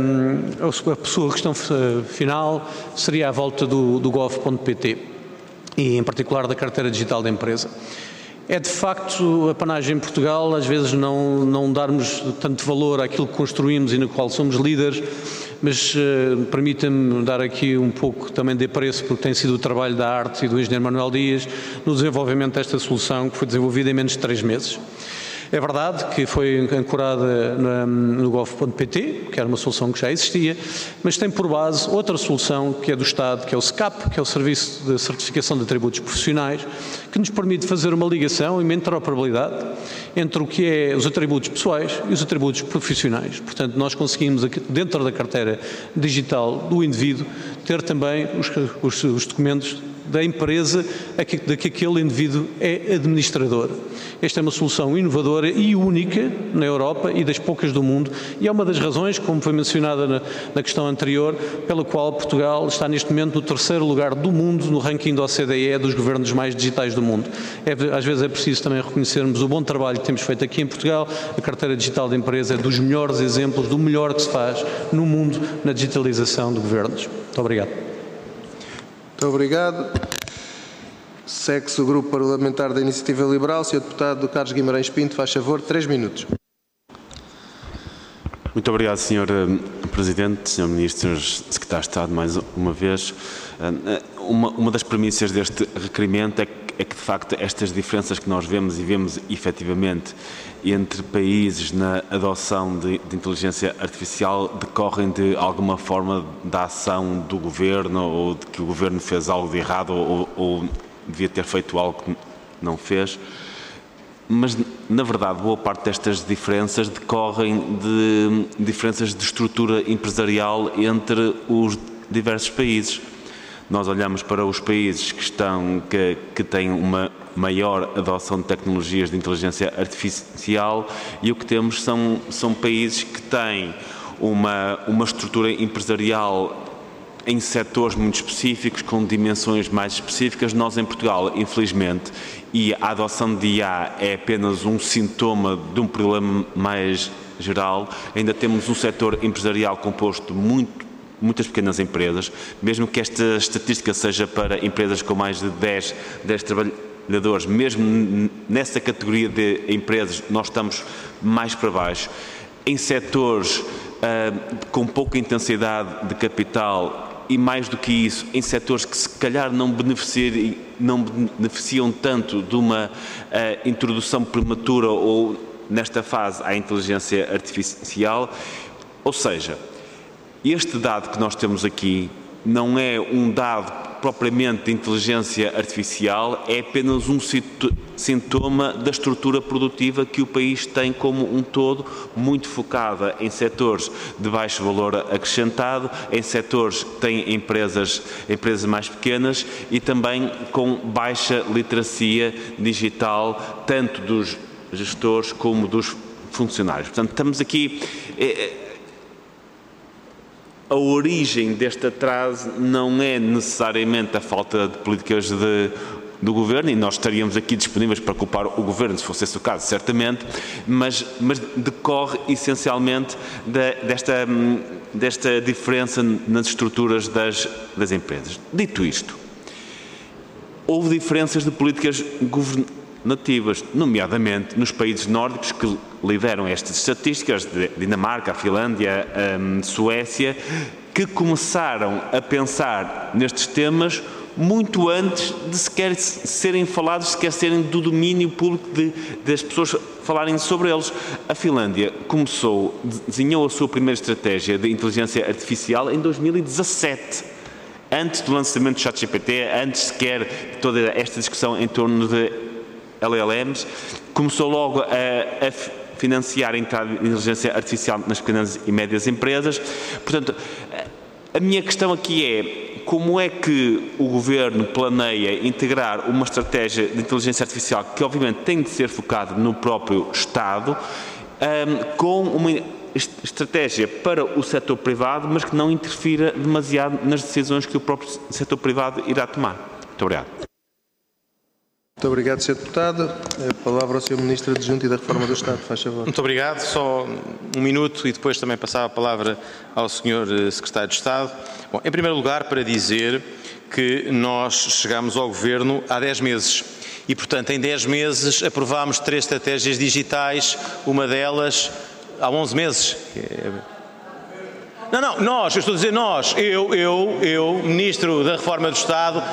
a sua questão final seria à volta do gov.pt e, em particular, da carteira digital da empresa. É de facto a panagem em Portugal, às vezes não darmos tanto valor àquilo que construímos e no qual somos líderes, mas permita-me dar aqui um pouco também de apreço, porque tem sido o trabalho da arte e do engenheiro Manuel Dias no desenvolvimento desta solução, que foi desenvolvida em menos de 3 meses. É verdade que foi ancorada no gov.pt, que era uma solução que já existia, mas tem por base outra solução que é do Estado, que é o SCAP, que é o Serviço de Certificação de Atributos Profissionais, que nos permite fazer uma ligação e uma interoperabilidade entre o que é os atributos pessoais e os atributos profissionais. Portanto, nós conseguimos, dentro da carteira digital do indivíduo, ter também os documentos da empresa de que aquele indivíduo é administrador. Esta é uma solução inovadora e única na Europa e das poucas do mundo, e é uma das razões, como foi mencionada na questão anterior, pela qual Portugal está neste momento no 3º lugar do mundo no ranking da OCDE dos governos mais digitais do mundo. Às vezes é preciso também reconhecermos o bom trabalho que temos feito aqui em Portugal. A carteira digital da empresa é dos melhores exemplos do melhor que se faz no mundo na digitalização de governos. Muito obrigado. Muito obrigado. Segue-se o Grupo Parlamentar da Iniciativa Liberal. Sr. Deputado Carlos Guimarães Pinto, faz favor, 3 minutos. Muito obrigado, Sr. Presidente, Sr. Ministro, Sr. Secretário de Estado, mais uma vez. Uma das premissas deste requerimento é que, de facto, estas diferenças que nós vemos e vemos efetivamente entre países na adoção de inteligência artificial decorrem de alguma forma da ação do Governo, ou de que o Governo fez algo de errado ou devia ter feito algo que não fez. Mas, na verdade, boa parte destas diferenças decorrem de diferenças de estrutura empresarial entre os diversos países. Nós olhamos para os países que têm uma maior adoção de tecnologias de inteligência artificial e o que temos são países que têm uma estrutura empresarial em setores muito específicos, com dimensões mais específicas. Nós, em Portugal, infelizmente, e a adoção de IA é apenas um sintoma de um problema mais geral, ainda temos um setor empresarial composto de muitas pequenas empresas, mesmo que esta estatística seja para empresas com mais de 10 trabalhadores, mesmo nessa categoria de empresas nós estamos mais para baixo. Em setores com pouca intensidade de capital e, mais do que isso, em setores que se calhar não beneficiam tanto de uma introdução prematura ou nesta fase à inteligência artificial. Ou seja, este dado que nós temos aqui não é um dado propriamente de inteligência artificial, é apenas um sintoma da estrutura produtiva que o país tem como um todo, muito focada em setores de baixo valor acrescentado, em setores que têm empresas mais pequenas e também com baixa literacia digital, tanto dos gestores como dos funcionários. Portanto, estamos aqui... A origem deste atraso não é necessariamente a falta de políticas do Governo, e nós estaríamos aqui disponíveis para culpar o Governo, se fosse esse o caso, certamente, mas decorre essencialmente desta diferença nas estruturas das empresas. Dito isto, houve diferenças de políticas governativas, nomeadamente nos países nórdicos que lideram estas estatísticas, Dinamarca, a Finlândia, a Suécia, que começaram a pensar nestes temas muito antes de sequer serem falados, sequer serem do domínio público das pessoas falarem sobre eles. A Finlândia desenhou a sua primeira estratégia de inteligência artificial em 2017. Antes do lançamento do ChatGPT, antes sequer de toda esta discussão em torno de LLMs, começou logo a financiar a entrada de inteligência artificial nas pequenas e médias empresas. Portanto, a minha questão aqui é como é que o Governo planeia integrar uma estratégia de inteligência artificial que obviamente tem de ser focada no próprio Estado, com uma estratégia para o setor privado, mas que não interfira demasiado nas decisões que o próprio setor privado irá tomar. Muito obrigado. Muito obrigado, Sr. Deputado. A palavra ao Sr. Ministro Adjunto e da Reforma do Estado, faz favor. Muito obrigado. Só um minuto e depois também passar a palavra ao Sr. Secretário de Estado. Bom, em primeiro lugar, para dizer que nós chegámos ao Governo há 10 meses E, portanto, em 10 meses aprovámos 3 estratégias digitais, uma delas há 11 meses. Não, nós, eu estou a dizer nós, eu, Ministro da Reforma do Estado,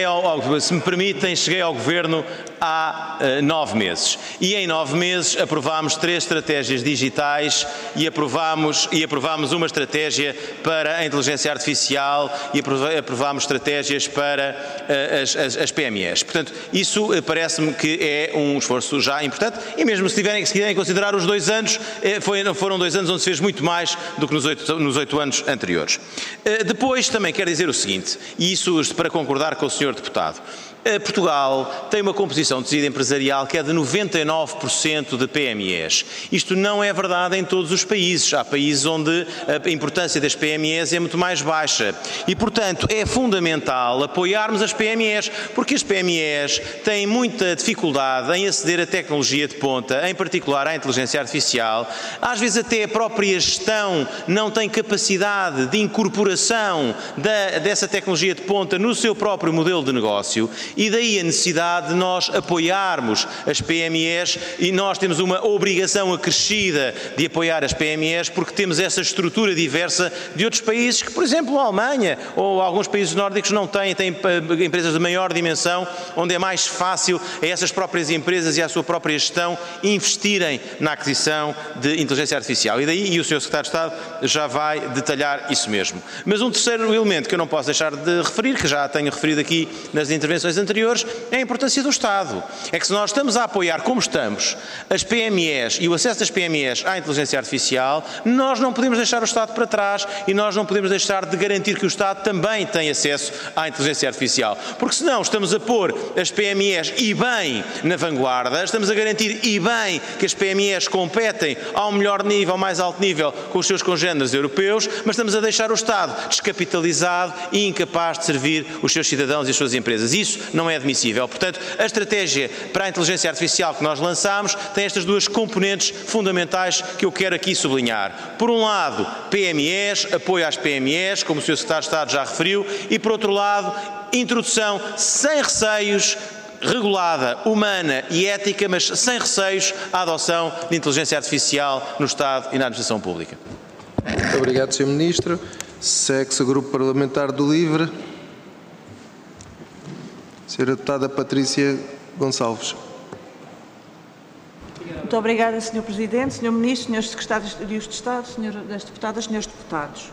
se me permitem, cheguei ao Governo há 9 meses. E em 9 meses aprovámos 3 estratégias digitais e aprovámos uma estratégia para a inteligência artificial e aprovámos estratégias para as PMEs. Portanto, isso parece-me que é um esforço já importante e mesmo se quiserem considerar os 2 anos, foram 2 anos onde se fez muito mais do que nos 8 anos anteriores. Depois também quero dizer o seguinte, e isso para concordar com o Sr. Deputado, Portugal tem uma composição de tecido empresarial que é de 99% de PMEs. Isto não é verdade em todos os países. Há países onde a importância das PMEs é muito mais baixa. E, portanto, é fundamental apoiarmos as PMEs, porque as PMEs têm muita dificuldade em aceder à tecnologia de ponta, em particular à inteligência artificial. Às vezes até a própria gestão não tem capacidade de incorporação dessa tecnologia de ponta no seu próprio modelo de negócio. E daí a necessidade de nós apoiarmos as PMEs e nós temos uma obrigação acrescida de apoiar as PMEs porque temos essa estrutura diversa de outros países que, por exemplo, a Alemanha ou alguns países nórdicos não têm empresas de maior dimensão, onde é mais fácil a essas próprias empresas e à sua própria gestão investirem na aquisição de inteligência artificial. E daí, e o Sr. Secretário de Estado já vai detalhar isso mesmo. Mas um terceiro elemento que eu não posso deixar de referir, que já tenho referido aqui nas intervenções anteriores, é a importância do Estado. É que se nós estamos a apoiar, como estamos, as PMEs e o acesso das PMEs à inteligência artificial, nós não podemos deixar o Estado para trás e nós não podemos deixar de garantir que o Estado também tem acesso à inteligência artificial. Porque senão estamos a pôr as PMEs e bem na vanguarda, estamos a garantir e bem que as PMEs competem ao melhor nível, ao mais alto nível com os seus congêneres europeus, mas estamos a deixar o Estado descapitalizado e incapaz de servir os seus cidadãos e as suas empresas. Isso não é admissível. Portanto, a estratégia para a inteligência artificial que nós lançámos tem estas 2 componentes fundamentais que eu quero aqui sublinhar. Por um lado, PMEs, apoio às PMEs, como o Sr. Secretário de Estado já referiu, e por outro lado, introdução sem receios, regulada, humana e ética, mas sem receios, à adoção de inteligência artificial no Estado e na administração pública. Muito obrigado, Sr. Ministro. Segue-se o Grupo Parlamentar do LIVRE. Sra. Deputada Patrícia Gonçalves. Muito obrigada, Sr. Presidente, Sr. Ministro, Srs. Secretários de Estado, Sras. Deputadas, Srs. Deputados.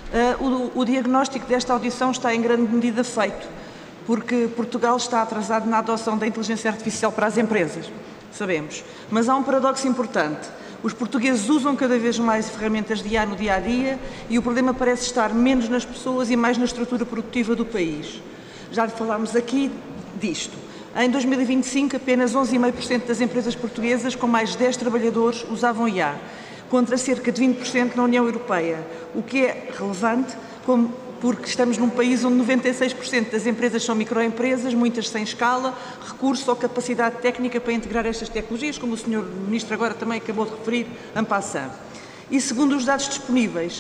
O diagnóstico desta audição está em grande medida feito, porque Portugal está atrasado na adoção da inteligência artificial para as empresas, sabemos. Mas há um paradoxo importante. Os portugueses usam cada vez mais ferramentas de IA no dia-a-dia e o problema parece estar menos nas pessoas e mais na estrutura produtiva do país. Já falámos aqui disto. Em 2025, apenas 11,5% das empresas portuguesas com mais de 10 trabalhadores usavam IA, contra cerca de 20% na União Europeia, o que é relevante porque estamos num país onde 96% das empresas são microempresas, muitas sem escala, recurso ou capacidade técnica para integrar estas tecnologias, como o Sr. Ministro agora também acabou de referir, en passant. E segundo os dados disponíveis,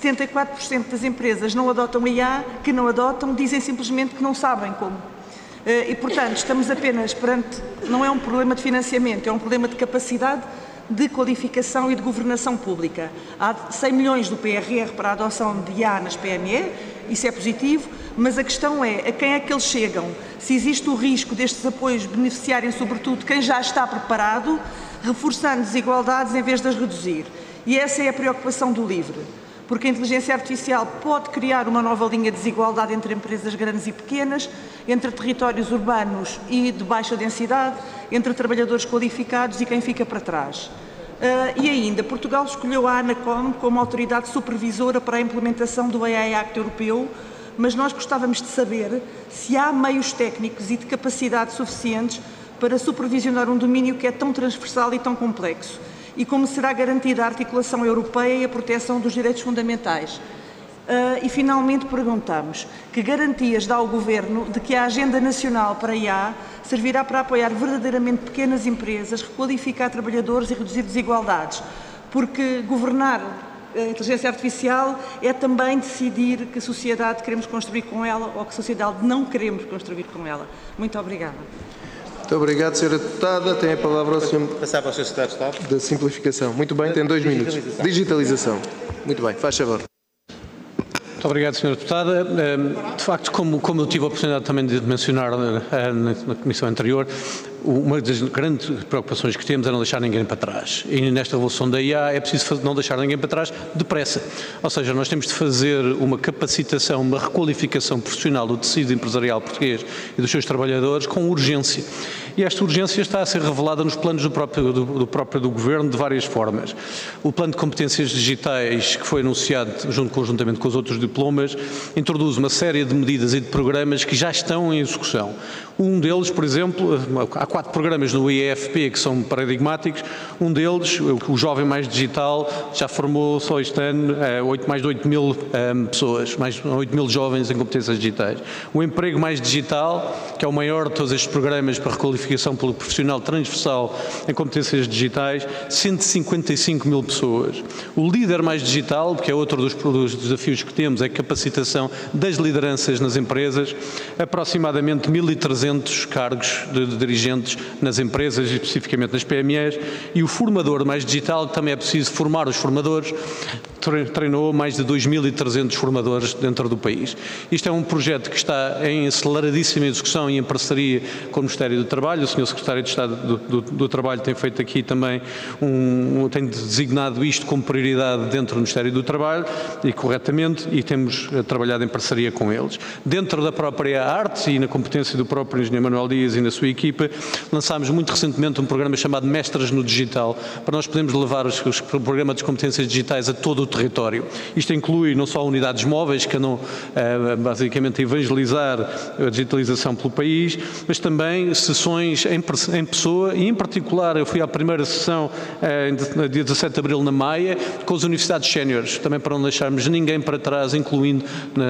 74% das empresas não adotam a IA, que não adotam, dizem simplesmente que não sabem como. E, portanto, estamos apenas perante, não é um problema de financiamento, é um problema de capacidade de qualificação e de governação pública. Há 100 milhões do PRR para a adoção de IA nas PME, isso é positivo, mas a questão é a quem é que eles chegam, se existe o risco destes apoios beneficiarem sobretudo quem já está preparado, reforçando desigualdades em vez de as reduzir. E essa é a preocupação do LIVRE, porque a inteligência artificial pode criar uma nova linha de desigualdade entre empresas grandes e pequenas, entre territórios urbanos e de baixa densidade, entre trabalhadores qualificados e quem fica para trás. E ainda, Portugal escolheu a ANACOM como autoridade supervisora para a implementação do AI Act europeu, mas nós gostávamos de saber se há meios técnicos e de capacidade suficientes para supervisionar um domínio que é tão transversal e tão complexo, e como será garantida a articulação europeia e a proteção dos direitos fundamentais. E, finalmente, perguntamos que garantias dá o Governo de que a Agenda Nacional para a IA servirá para apoiar verdadeiramente pequenas empresas, requalificar trabalhadores e reduzir desigualdades, porque governar a inteligência artificial é também decidir que sociedade queremos construir com ela ou que sociedade não queremos construir com ela. Muito obrigada. Muito Muito obrigado, Sra. Deputada. Tem a palavra o Sr. Passar para o Sr. Secretário de Estado. da Simplificação. Muito bem, tem 2 minutos. Digitalização. Muito bem, faz favor. Muito obrigado, Sra. Deputada. De facto, como eu tive a oportunidade também de mencionar na comissão anterior, uma das grandes preocupações que temos é não deixar ninguém para trás. E nesta evolução da IA é preciso não deixar ninguém para trás depressa. Ou seja, nós temos de fazer uma capacitação, uma requalificação profissional do tecido empresarial português e dos seus trabalhadores com urgência. E esta urgência está a ser revelada nos planos do próprio Governo de várias formas. O plano de competências digitais, que foi anunciado conjuntamente com os outros diplomas, introduz uma série de medidas e de programas que já estão em execução. Um deles, por exemplo, há 4 programas no IEFP que são paradigmáticos. Um deles, o Jovem Mais Digital, já formou só este ano mais de 8 mil pessoas, mais de 8 mil jovens em competências digitais. O Emprego Mais Digital, que é o maior de todos estes programas para requalificação pelo profissional transversal em competências digitais, 155 mil pessoas. O Líder Mais Digital, que é outro dos desafios que temos, é a capacitação das lideranças nas empresas, aproximadamente 1.300 cargos de dirigentes nas empresas, especificamente nas PMEs, e o Formador Mais Digital, que também é preciso formar os formadores, treinou mais de 2.300 formadores dentro do país. Isto é um projeto que está em aceleradíssima execução e em parceria com o Ministério do Trabalho. O Sr. Secretário de Estado do Trabalho tem feito aqui também, tem designado isto como prioridade dentro do Ministério do Trabalho, e corretamente, e temos trabalhado em parceria com eles. Dentro da própria arte e na competência do próprio Engenheiro Manuel Dias e na sua equipa, lançámos muito recentemente um programa chamado Mestres no Digital, para nós podermos levar os programas de competências digitais a todo o território. Isto inclui não só unidades móveis que andam basicamente a evangelizar a digitalização pelo país, mas também sessões em pessoa, e em particular eu fui à primeira sessão no dia 17 de Abril na Maia, com as universidades séniores, também para não deixarmos ninguém para trás, incluindo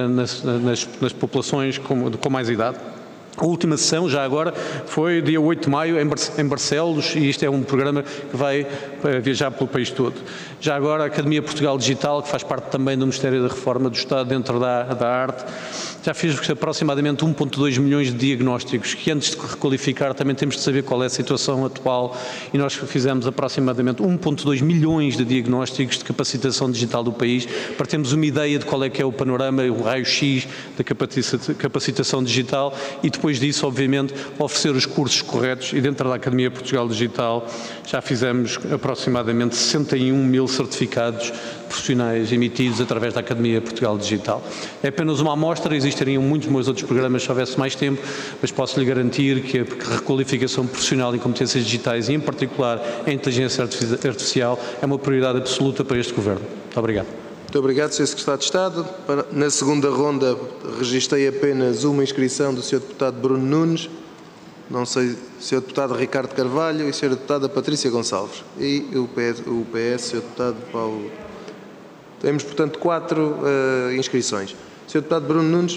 nas populações com mais idade. A última sessão, já agora, foi dia 8 de maio em Barcelos, e isto é um programa que vai viajar pelo país todo. Já agora, a Academia Portugal Digital, que faz parte também do Ministério da Reforma do Estado dentro da arte, já fez aproximadamente 1,2 milhões de diagnósticos, que antes de requalificar também temos de saber qual é a situação atual, e nós fizemos aproximadamente 1,2 milhões de diagnósticos de capacitação digital do país, para termos uma ideia de qual é que é o panorama, o raio-x da capacitação digital, e depois disso, obviamente, oferecer os cursos corretos, e dentro da Academia Portugal Digital já fizemos aproximadamente 61 mil certificados profissionais emitidos através da Academia Portugal Digital. É apenas uma amostra, existiriam muitos mais outros programas se houvesse mais tempo, mas posso-lhe garantir que a requalificação profissional em competências digitais, e em particular a inteligência artificial, é uma prioridade absoluta para este Governo. Muito obrigado. Muito obrigado, Sr. Secretário de Estado. Na segunda ronda, registrei apenas uma inscrição do Sr. Deputado Bruno Nunes, não sei, Sr. Deputado Ricardo Carvalho e Sra. Deputada Patrícia Gonçalves. E o PS, Sr. Deputado Paulo. Temos, portanto, 4 inscrições. Sr. Deputado Bruno Nunes.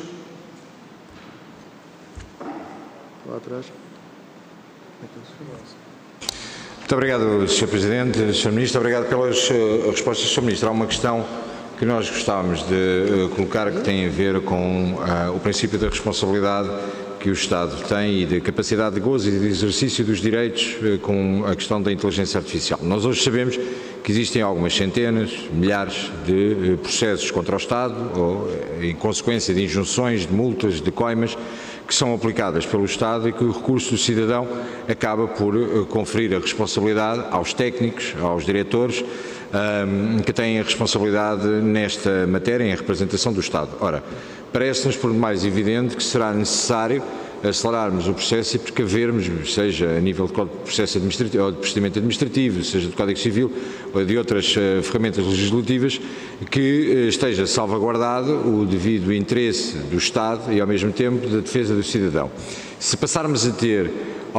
Lá atrás. Muito obrigado, Sr. Presidente. Sr. Ministro, obrigado pelas respostas, Sr. Ministro. Há uma questão que nós gostávamos de colocar, que tem a ver com o princípio da responsabilidade que o Estado tem e de capacidade de gozo e de exercício dos direitos com a questão da inteligência artificial. Nós hoje sabemos que existem algumas centenas, milhares de processos contra o Estado, ou em consequência de injunções, de multas, de coimas, que são aplicadas pelo Estado, e que o recurso do cidadão acaba por conferir a responsabilidade aos técnicos, aos diretores, que têm a responsabilidade nesta matéria em representação do Estado. Ora, parece-nos por demais evidente que será necessário acelerarmos o processo e precavermos, seja a nível de Código de Processo Administrativo, ou de Procedimento Administrativo, seja do Código Civil ou de outras ferramentas legislativas, que esteja salvaguardado o devido interesse do Estado e, ao mesmo tempo, da defesa do cidadão. Se passarmos a ter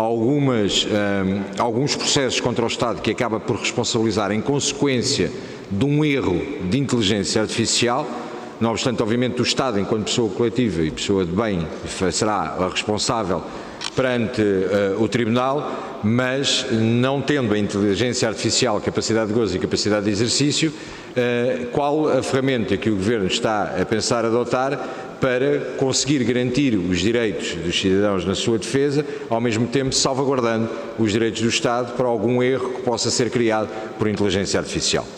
alguns processos contra o Estado que acaba por responsabilizar em consequência de um erro de inteligência artificial, não obstante, obviamente, o Estado, enquanto pessoa coletiva e pessoa de bem, será a responsável perante o Tribunal, mas não tendo a inteligência artificial capacidade de gozo e capacidade de exercício, qual a ferramenta que o Governo está a pensar adotar para conseguir garantir os direitos dos cidadãos na sua defesa, ao mesmo tempo salvaguardando os direitos do Estado para algum erro que possa ser criado por inteligência artificial.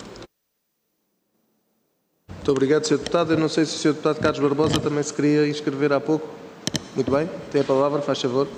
Muito obrigado, Sr. Deputado. Eu não sei se o Sr. Deputado Carlos Barbosa também se queria inscrever há pouco. Muito bem, tem a palavra, faz favor.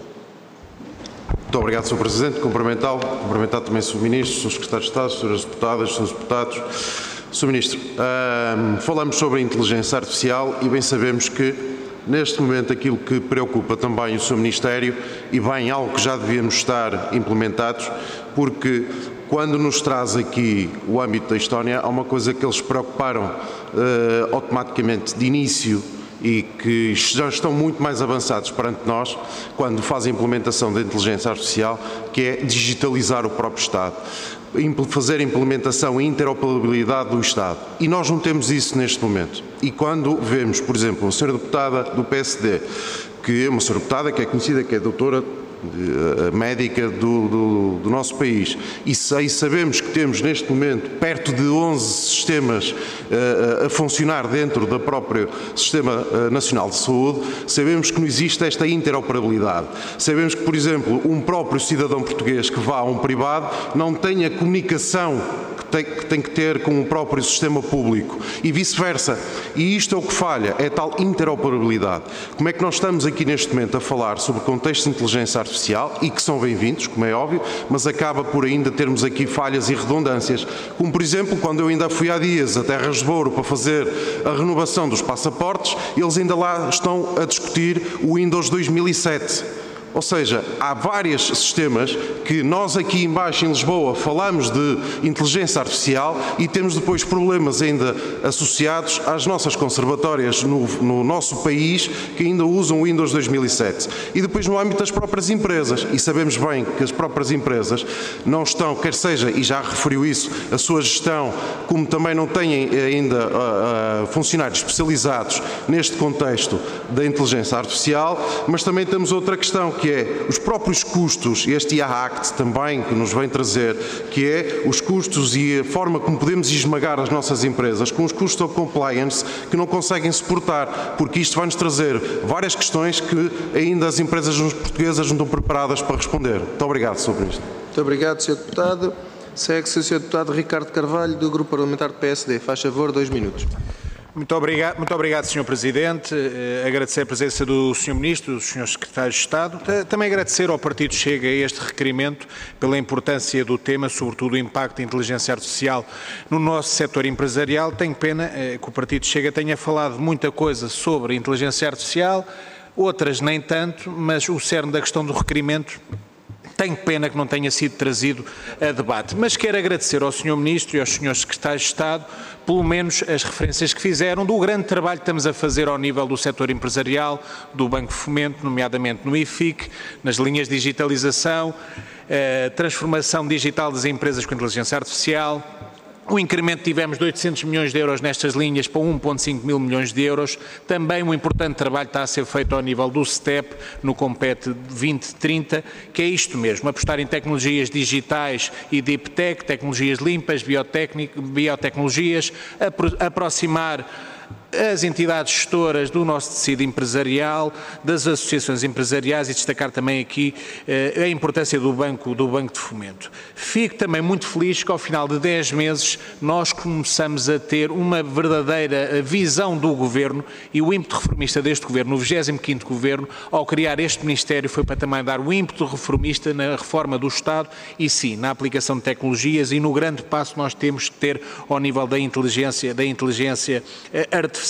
Muito obrigado, Sr. Presidente. Cumprimentar também o Sr. Ministro, Sr. Secretário de Estado, Sras. Deputadas, Srs. Deputados. Sr. Ministro, falamos sobre a inteligência artificial e bem sabemos que, neste momento, aquilo que preocupa também o seu Ministério, e bem algo que já devíamos estar implementados, porque quando nos traz aqui o âmbito da Estónia, há uma coisa que eles se preocuparam automaticamente de início e que já estão muito mais avançados perante nós, quando fazem a implementação da inteligência artificial, que é digitalizar o próprio Estado. Fazer a implementação e interoperabilidade do Estado. E nós não temos isso neste momento. E quando vemos, por exemplo, uma senhora deputada do PSD, que é uma senhora deputada que é conhecida, que é doutora médica do nosso país, e sabemos que temos neste momento perto de 11 sistemas a funcionar dentro do próprio Sistema Nacional de Saúde, sabemos que não existe esta interoperabilidade. Sabemos que, por exemplo, um próprio cidadão português que vá a um privado não tem a comunicação que tem que ter com o próprio sistema público e vice-versa. E isto é o que falha, é tal interoperabilidade. Como é que nós estamos aqui neste momento a falar sobre contextos de inteligência artificial e que são bem-vindos, como é óbvio, mas acaba por ainda termos aqui falhas e redundâncias. Como, por exemplo, quando eu ainda fui há dias a Terras de Ouro para fazer a renovação dos passaportes, eles ainda lá estão a discutir o Windows 2007. Ou seja, há vários sistemas que nós aqui embaixo em Lisboa falamos de inteligência artificial e temos depois problemas ainda associados às nossas conservatórias no nosso país que ainda usam o Windows 2007. E depois no âmbito das próprias empresas. E sabemos bem que as próprias empresas não estão, quer seja, e já referiu isso, a sua gestão, como também não têm ainda funcionários especializados neste contexto da inteligência artificial, mas também temos outra questão, que é os próprios custos, este IA Act também que nos vem trazer, que é os custos e a forma como podemos esmagar as nossas empresas com os custos of compliance que não conseguem suportar, porque isto vai-nos trazer várias questões que ainda as empresas portuguesas não estão preparadas para responder. Muito obrigado, Sr. Ministro. Muito obrigado, Sr. Deputado. Segue-se o Sr. Deputado Ricardo Carvalho, do Grupo Parlamentar do PSD. Faz favor, 2 minutos. Muito obrigado, Sr. Presidente. Agradecer a presença do Sr. Ministro, dos Srs. Secretários de Estado. Também agradecer ao Partido Chega este requerimento pela importância do tema, sobretudo o impacto da inteligência artificial no nosso setor empresarial. Tenho pena que o Partido Chega tenha falado muita coisa sobre a inteligência artificial, outras nem tanto, mas o cerne da questão do requerimento tenho pena que não tenha sido trazido a debate. Mas quero agradecer ao Sr. Ministro e aos Srs. Secretários de Estado, pelo menos as referências que fizeram, do grande trabalho que estamos a fazer ao nível do setor empresarial, do Banco de Fomento, nomeadamente no IFIC, nas linhas de digitalização, transformação digital das empresas com inteligência artificial. O incremento tivemos de 800 milhões de euros nestas linhas para 1,5 mil milhões de euros. Também um importante trabalho está a ser feito ao nível do STEP, no Compete 2030, que é isto mesmo, apostar em tecnologias digitais e deep tech, tecnologias limpas, biotecnologias, aproximar as entidades gestoras do nosso tecido empresarial, das associações empresariais e destacar também aqui a importância do Banco de Fomento. Fico também muito feliz que ao final de 10 meses nós começamos a ter uma verdadeira visão do Governo e o ímpeto reformista deste Governo, no 25º Governo, ao criar este Ministério foi para também dar o ímpeto reformista na reforma do Estado e sim, na aplicação de tecnologias e no grande passo que nós temos que ter ao nível da inteligência artificial.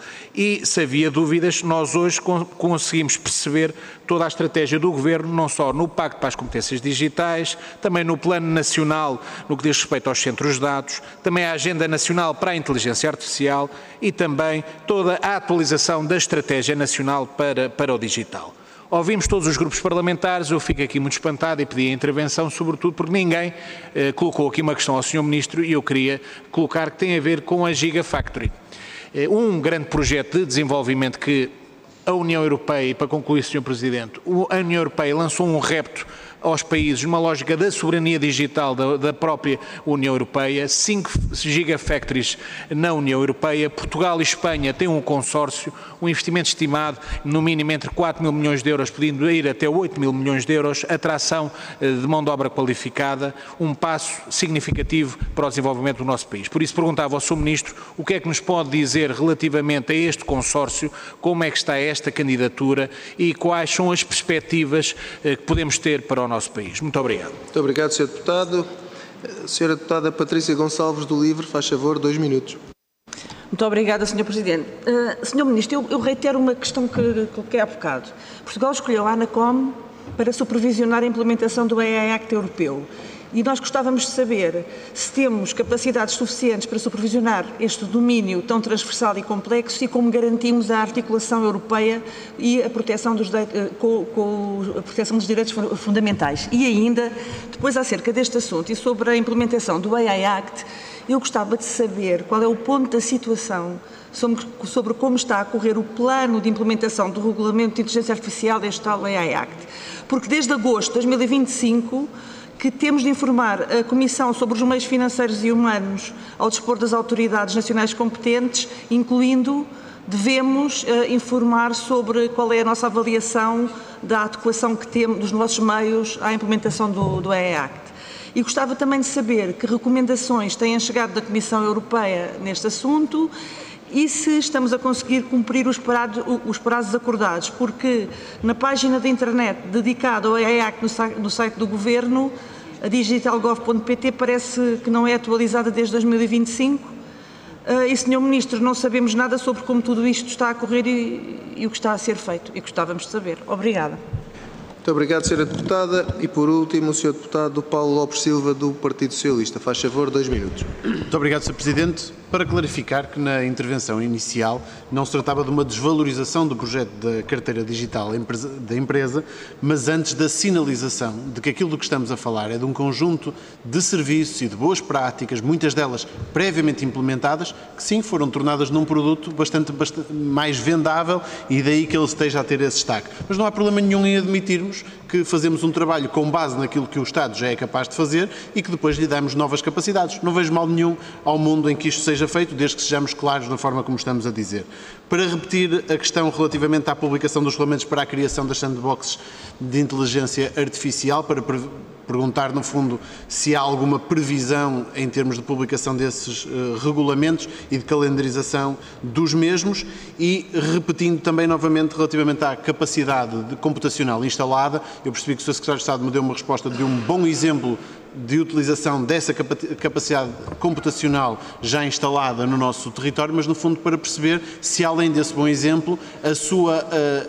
E se havia dúvidas, nós hoje conseguimos perceber toda a estratégia do Governo, não só no Pacto para as Competências Digitais, também no Plano Nacional no que diz respeito aos centros de dados, também a Agenda Nacional para a Inteligência Artificial e também toda a atualização da Estratégia Nacional para o Digital. Ouvimos todos os grupos parlamentares, eu fico aqui muito espantado e pedi a intervenção, sobretudo porque ninguém colocou aqui uma questão ao Sr. Ministro e eu queria colocar que tem a ver com a Gigafactory. Um grande projeto de desenvolvimento que a União Europeia, e para concluir, Sr. Presidente, a União Europeia lançou um repto aos países numa lógica da soberania digital da própria União Europeia, 5 gigafactories na União Europeia. Portugal e Espanha têm um consórcio, um investimento estimado no mínimo entre 4 mil milhões de euros, podendo ir até 8 mil milhões de euros, atração de mão de obra qualificada, um passo significativo para o desenvolvimento do nosso país. Por isso perguntava ao Sr. Ministro o que é que nos pode dizer relativamente a este consórcio, como é que está esta candidatura e quais são as perspectivas que podemos ter para o nosso país. Muito obrigado. Muito obrigado, Sr. Deputado. Sra. Deputada Patrícia Gonçalves do LIVRE, faz favor, 2 minutos. Muito obrigada, Sr. Presidente. Sr. Ministro, eu reitero uma questão que coloquei há bocado. Portugal escolheu a ANACOM para supervisionar a implementação do AI Act europeu. E nós gostávamos de saber se temos capacidades suficientes para supervisionar este domínio tão transversal e complexo e como garantimos a articulação europeia e a proteção dos, a proteção dos direitos fundamentais. E ainda, depois acerca deste assunto e sobre a implementação do AI Act, eu gostava de saber qual é o ponto da situação sobre como está a correr o plano de implementação do Regulamento de Inteligência Artificial deste tal AI Act. Porque desde agosto de 2025 que temos de informar a Comissão sobre os meios financeiros e humanos ao dispor das autoridades nacionais competentes, incluindo, devemos informar sobre qual é a nossa avaliação da adequação que temos dos nossos meios à implementação do AI Act. E gostava também de saber que recomendações têm chegado da Comissão Europeia neste assunto e se estamos a conseguir cumprir os prazos acordados, porque na página da internet dedicada ao AI Act no site do Governo, a digitalgov.pt parece que não é atualizada desde 2025. E, Sr. Ministro, não sabemos nada sobre como tudo isto está a correr e o que está a ser feito. E gostávamos de saber. Obrigada. Muito obrigado, Sra. Deputada. E, por último, o Sr. Deputado Paulo Lopes Silva, do Partido Socialista. Faz favor, 2 minutos. Muito obrigado, Sr. Presidente. Para clarificar que na intervenção inicial não se tratava de uma desvalorização do projeto da carteira digital da empresa, mas antes da sinalização de que aquilo do que estamos a falar é de um conjunto de serviços e de boas práticas, muitas delas previamente implementadas, que sim foram tornadas num produto bastante mais vendável e daí que ele esteja a ter esse destaque. Mas não há problema nenhum em admitirmos que fazemos um trabalho com base naquilo que o Estado já é capaz de fazer e que depois lhe damos novas capacidades. Não vejo mal nenhum ao mundo em que isto seja feito, desde que sejamos claros na forma como estamos a dizer. Para repetir a questão relativamente à publicação dos regulamentos para a criação das sandboxes de inteligência artificial, para perguntar, no fundo, se há alguma previsão em termos de publicação desses regulamentos e de calendarização dos mesmos e repetindo também novamente relativamente à capacidade computacional instalada, eu percebi que o Sr. Secretário de Estado me deu uma resposta de um bom exemplo de utilização dessa capacidade computacional já instalada no nosso território, mas no fundo para perceber se além desse bom exemplo a sua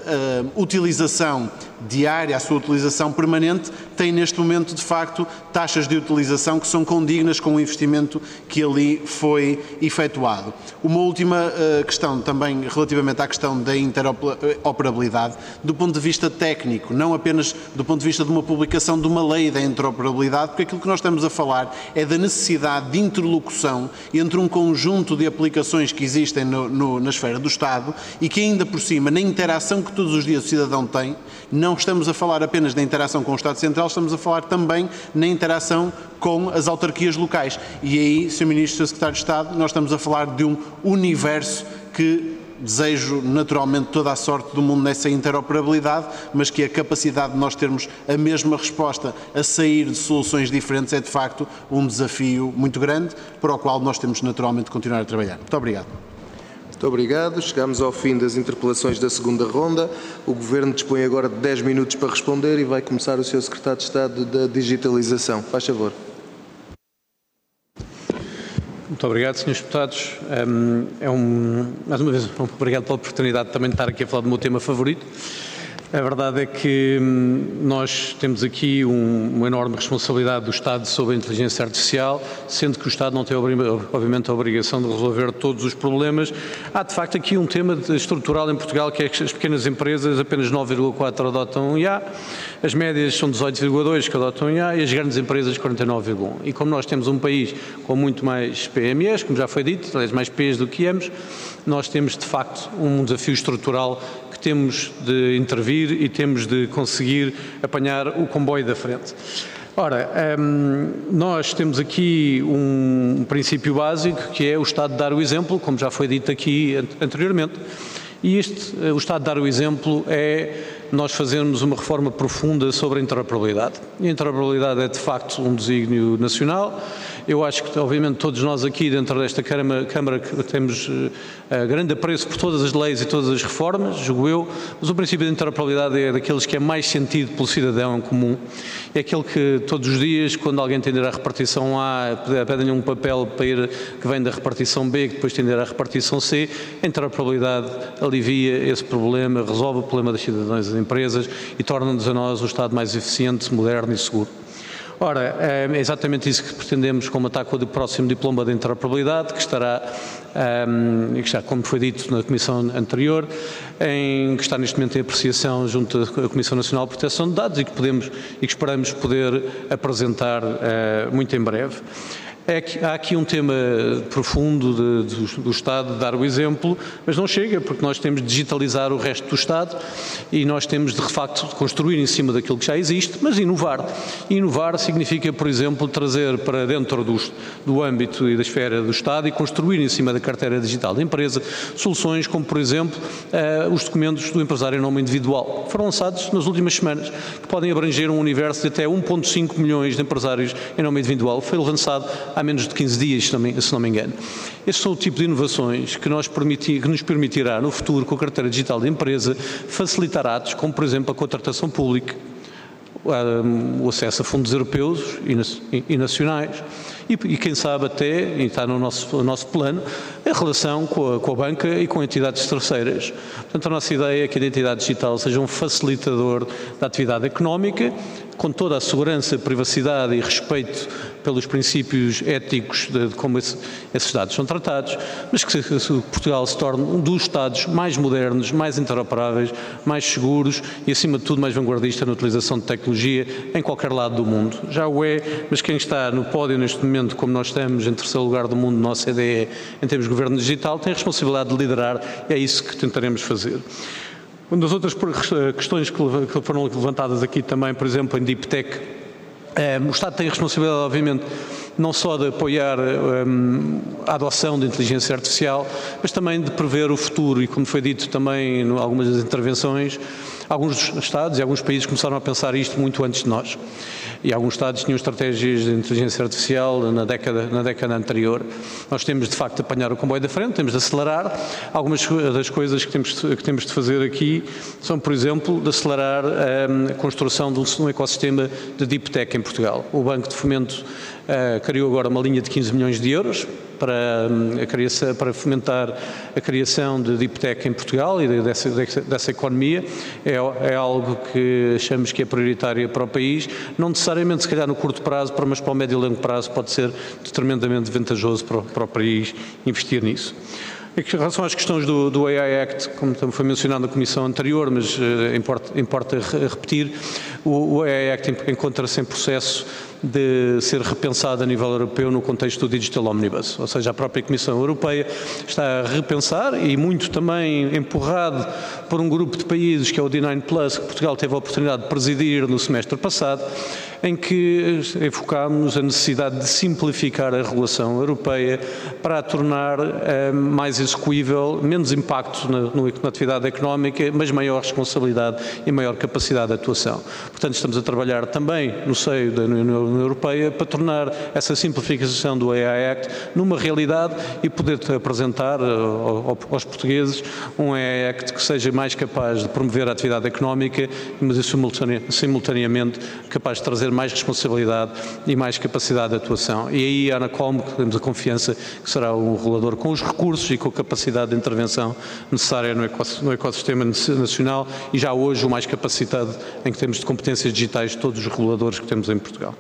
utilização diária, a sua utilização permanente tem neste momento de facto taxas de utilização que são condignas com o investimento que ali foi efetuado. Uma última questão também relativamente à questão da interoperabilidade do ponto de vista técnico, não apenas do ponto de vista de uma publicação de uma lei da interoperabilidade, porque aquilo que nós estamos a falar é da necessidade de interlocução entre um conjunto de aplicações que existem na esfera do Estado e que ainda por cima, na interação que todos os dias o cidadão tem, não estamos a falar apenas da interação com o Estado Central, estamos a falar também na interação com as autarquias locais. E aí, Sr. Ministro, Sr. Secretário de Estado, nós estamos a falar de um universo que desejo naturalmente toda a sorte do mundo nessa interoperabilidade, mas que a capacidade de nós termos a mesma resposta a sair de soluções diferentes é de facto um desafio muito grande, para o qual nós temos naturalmente de continuar a trabalhar. Muito obrigado. Muito obrigado. Chegamos ao fim das interpelações da segunda ronda. O Governo dispõe agora de 10 minutos para responder e vai começar o Sr. Secretário de Estado da Digitalização. Faz favor. Muito obrigado, Srs. Deputados. Mais uma vez, obrigado pela oportunidade também de estar aqui a falar do meu tema favorito. A verdade é que nós temos aqui uma enorme responsabilidade do Estado sobre a inteligência artificial, sendo que o Estado não tem, obviamente, a obrigação de resolver todos os problemas. Há, de facto, aqui um tema estrutural em Portugal, que é que as pequenas empresas, apenas 9,4 adotam IA, as médias são 18,2 que adotam IA e as grandes empresas 49,1. E como nós temos um país com muito mais PMEs, como já foi dito, mais P's do que M's, nós temos, de facto, um desafio estrutural que temos de intervir e temos de conseguir apanhar o comboio da frente. Ora, nós temos aqui um princípio básico que é o Estado de dar o exemplo, como já foi dito aqui anteriormente, e o Estado de dar o exemplo é nós fazermos uma reforma profunda sobre a interoperabilidade. E a interoperabilidade é, de facto, um desígnio nacional. Eu acho que, obviamente, todos nós aqui dentro desta Câmara temos grande apreço por todas as leis e todas as reformas, julgo eu, mas o princípio da interoperabilidade é daqueles que é mais sentido pelo cidadão comum. É aquele que todos os dias, quando alguém tender à repartição A, pedem-lhe um papel para ir, que vem da repartição B, que depois tender à repartição C, a interoperabilidade alivia esse problema, resolve o problema das cidadãos e das empresas e torna-nos a nós o Estado mais eficiente, moderno e seguro. Ora, é exatamente isso que pretendemos comatar com o próximo diploma de interoperabilidade, que estará, como foi dito na Comissão anterior, que está neste momento em apreciação junto à Comissão Nacional de Proteção de Dados e que esperamos poder apresentar muito em breve. Há aqui um tema profundo do Estado de dar o exemplo, mas não chega, porque nós temos de digitalizar o resto do Estado e nós temos de facto construir em cima daquilo que já existe, mas inovar. Inovar significa, por exemplo, trazer para dentro do âmbito e da esfera do Estado e construir em cima da carteira digital da empresa soluções como, por exemplo, os documentos do empresário em nome individual, que foram lançados nas últimas semanas, que podem abranger um universo de até 1,5 milhões de empresários em nome individual. Foi lançado há menos de 15 dias, se não me engano. Estes são o tipo de inovações que nos permitirá, no futuro, com a carteira digital da empresa, facilitar atos como, por exemplo, a contratação pública, o acesso a fundos europeus e nacionais e quem sabe até, e está no nosso plano, a relação com a banca e com entidades terceiras. Portanto, a nossa ideia é que a identidade digital seja um facilitador da atividade económica, com toda a segurança, privacidade e respeito pelos princípios éticos de como esses dados são tratados, mas que Portugal se torne um dos Estados mais modernos, mais interoperáveis, mais seguros e, acima de tudo, mais vanguardista na utilização de tecnologia em qualquer lado do mundo. Já o é, mas quem está no pódio neste momento, como nós estamos em terceiro lugar do mundo na OCDE em termos de governo digital, tem a responsabilidade de liderar e é isso que tentaremos fazer. Uma das outras questões que foram levantadas aqui também, por exemplo, em Deep Tech, o Estado tem a responsabilidade, obviamente, não só de apoiar a adoção de inteligência artificial, mas também de prever o futuro e, como foi dito também em algumas das intervenções, alguns Estados e alguns países começaram a pensar isto muito antes de nós. E alguns Estados tinham estratégias de inteligência artificial na década anterior. Nós temos, de facto, de apanhar o comboio da frente, temos de acelerar. Algumas das coisas que temos de fazer aqui são, por exemplo, de acelerar a construção de um ecossistema de Deep Tech em Portugal. O Banco de Fomento criou agora uma linha de 15 milhões de euros para fomentar a criação de Deep Tech em Portugal e dessa economia. É algo que achamos que é prioritário para o país, não necessariamente se calhar no curto prazo, mas para o médio e longo prazo pode ser tremendamente vantajoso para o país investir nisso. Em relação às questões do AI Act, como também foi mencionado na comissão anterior, mas importa repetir, o AI Act encontra-se em processo de ser repensado a nível europeu no contexto do Digital Omnibus, ou seja, a própria Comissão Europeia está a repensar e muito também empurrado por um grupo de países que é o D9+, que Portugal teve a oportunidade de presidir no semestre passado, em que enfocámos a necessidade de simplificar a regulação europeia para a tornar mais execuível, menos impacto na atividade económica, mas maior responsabilidade e maior capacidade de atuação. Portanto, estamos a trabalhar também no seio da União Europeia para tornar essa simplificação do AI Act numa realidade e poder apresentar aos portugueses um AI Act que seja mais capaz de promover a atividade económica, mas simultaneamente capaz de trazer mais responsabilidade e mais capacidade de atuação. E aí a Anacom, temos a confiança que será um regulador com os recursos e com a capacidade de intervenção necessária no ecossistema nacional e já hoje o mais capacitado em termos de competências digitais de todos os reguladores que temos em Portugal.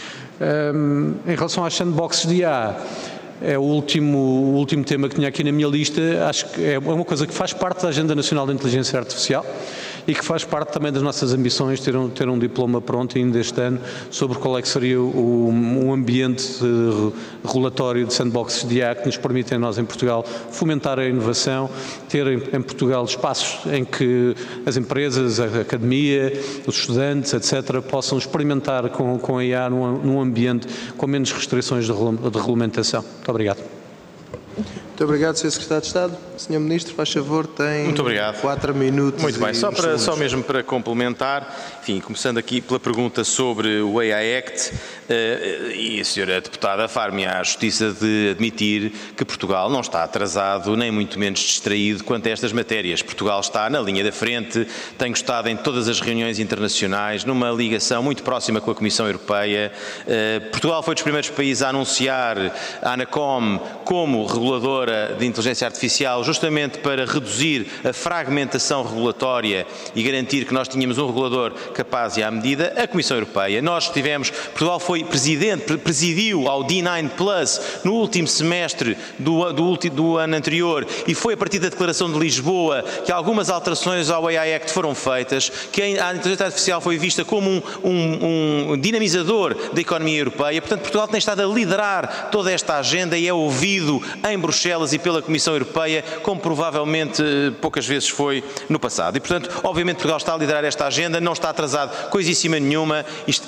Em relação às sandboxes de IA, é o último tema que tinha aqui na minha lista. Acho que é uma coisa que faz parte da Agenda Nacional de Inteligência Artificial e que faz parte também das nossas ambições ter um diploma pronto ainda este ano sobre qual é que seria um ambiente regulatório de sandboxes de IA que nos permitem nós em Portugal fomentar a inovação, ter em Portugal espaços em que as empresas, a academia, os estudantes, etc., possam experimentar com a IA num ambiente com menos restrições de regulamentação. Muito obrigado. Muito obrigado, Sr. Secretário de Estado. Sr. Ministro, faz favor, tem Muito obrigado. 4 minutos. Muito bem, só mesmo para complementar, enfim, começando aqui pela pergunta sobre o AI Act, e a senhora deputada far-me à justiça de admitir que Portugal não está atrasado, nem muito menos distraído quanto a estas matérias. Portugal está na linha da frente, tem estado em todas as reuniões internacionais, numa ligação muito próxima com a Comissão Europeia. Portugal foi dos primeiros países a anunciar a ANACOM como reguladora de inteligência artificial, justamente para reduzir a fragmentação regulatória e garantir que nós tínhamos um regulador capaz e à medida. A Comissão Europeia, Portugal foi presidiu ao D9 Plus no último semestre do ano anterior e foi a partir da Declaração de Lisboa que algumas alterações ao AI Act foram feitas, que a inteligência artificial foi vista como um dinamizador da economia europeia. Portanto, Portugal tem estado a liderar toda esta agenda e é ouvido em Bruxelas e pela Comissão Europeia, como provavelmente poucas vezes foi no passado. E, portanto, obviamente Portugal está a liderar esta agenda, não está atrasado coisíssima nenhuma,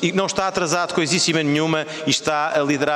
e está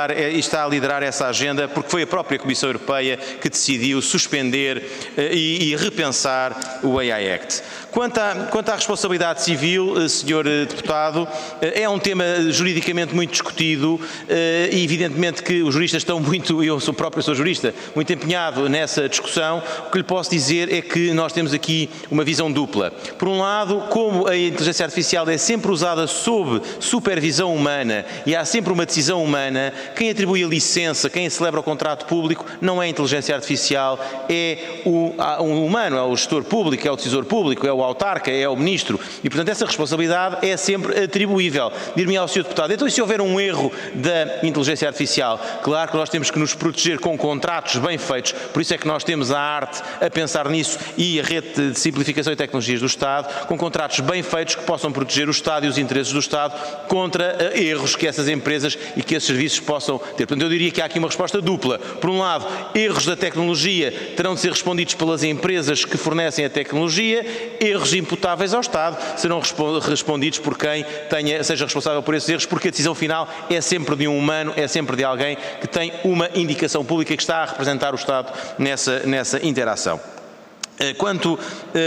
a liderar essa agenda porque foi a própria Comissão Europeia que decidiu suspender e repensar o AI Act. Quanto à responsabilidade civil, Sr. Deputado, é um tema juridicamente muito discutido e evidentemente que os juristas estão eu sou jurista, muito empenhado nessa discussão. O que lhe posso dizer é que nós temos aqui uma visão dupla. Por um lado, como a inteligência artificial é sempre usada sob supervisão humana e há sempre uma decisão humana, quem atribui a licença, quem celebra o contrato público, não é a inteligência artificial, é o humano, é o gestor público, é o decisor público, é o autarca, é o ministro. E, portanto, essa responsabilidade é sempre atribuível. Dir-me ao Sr. Deputado, então e se houver um erro da inteligência artificial? Claro que nós temos que nos proteger com contratos bem feitos, por isso é que nós temos a arte a pensar nisso e a rede de simplificação e tecnologias do Estado, com contratos bem feitos que possam proteger o Estado e os interesses do Estado contra erros que essas empresas e que esses serviços possam ter. Portanto, eu diria que há aqui uma resposta dupla. Por um lado, erros da tecnologia terão de ser respondidos pelas empresas que fornecem a tecnologia, erros imputáveis ao Estado serão respondidos por quem seja responsável por esses erros, porque a decisão final é sempre de um humano, é sempre de alguém que tem uma indicação pública que está a representar o Estado nessa interação. Quanto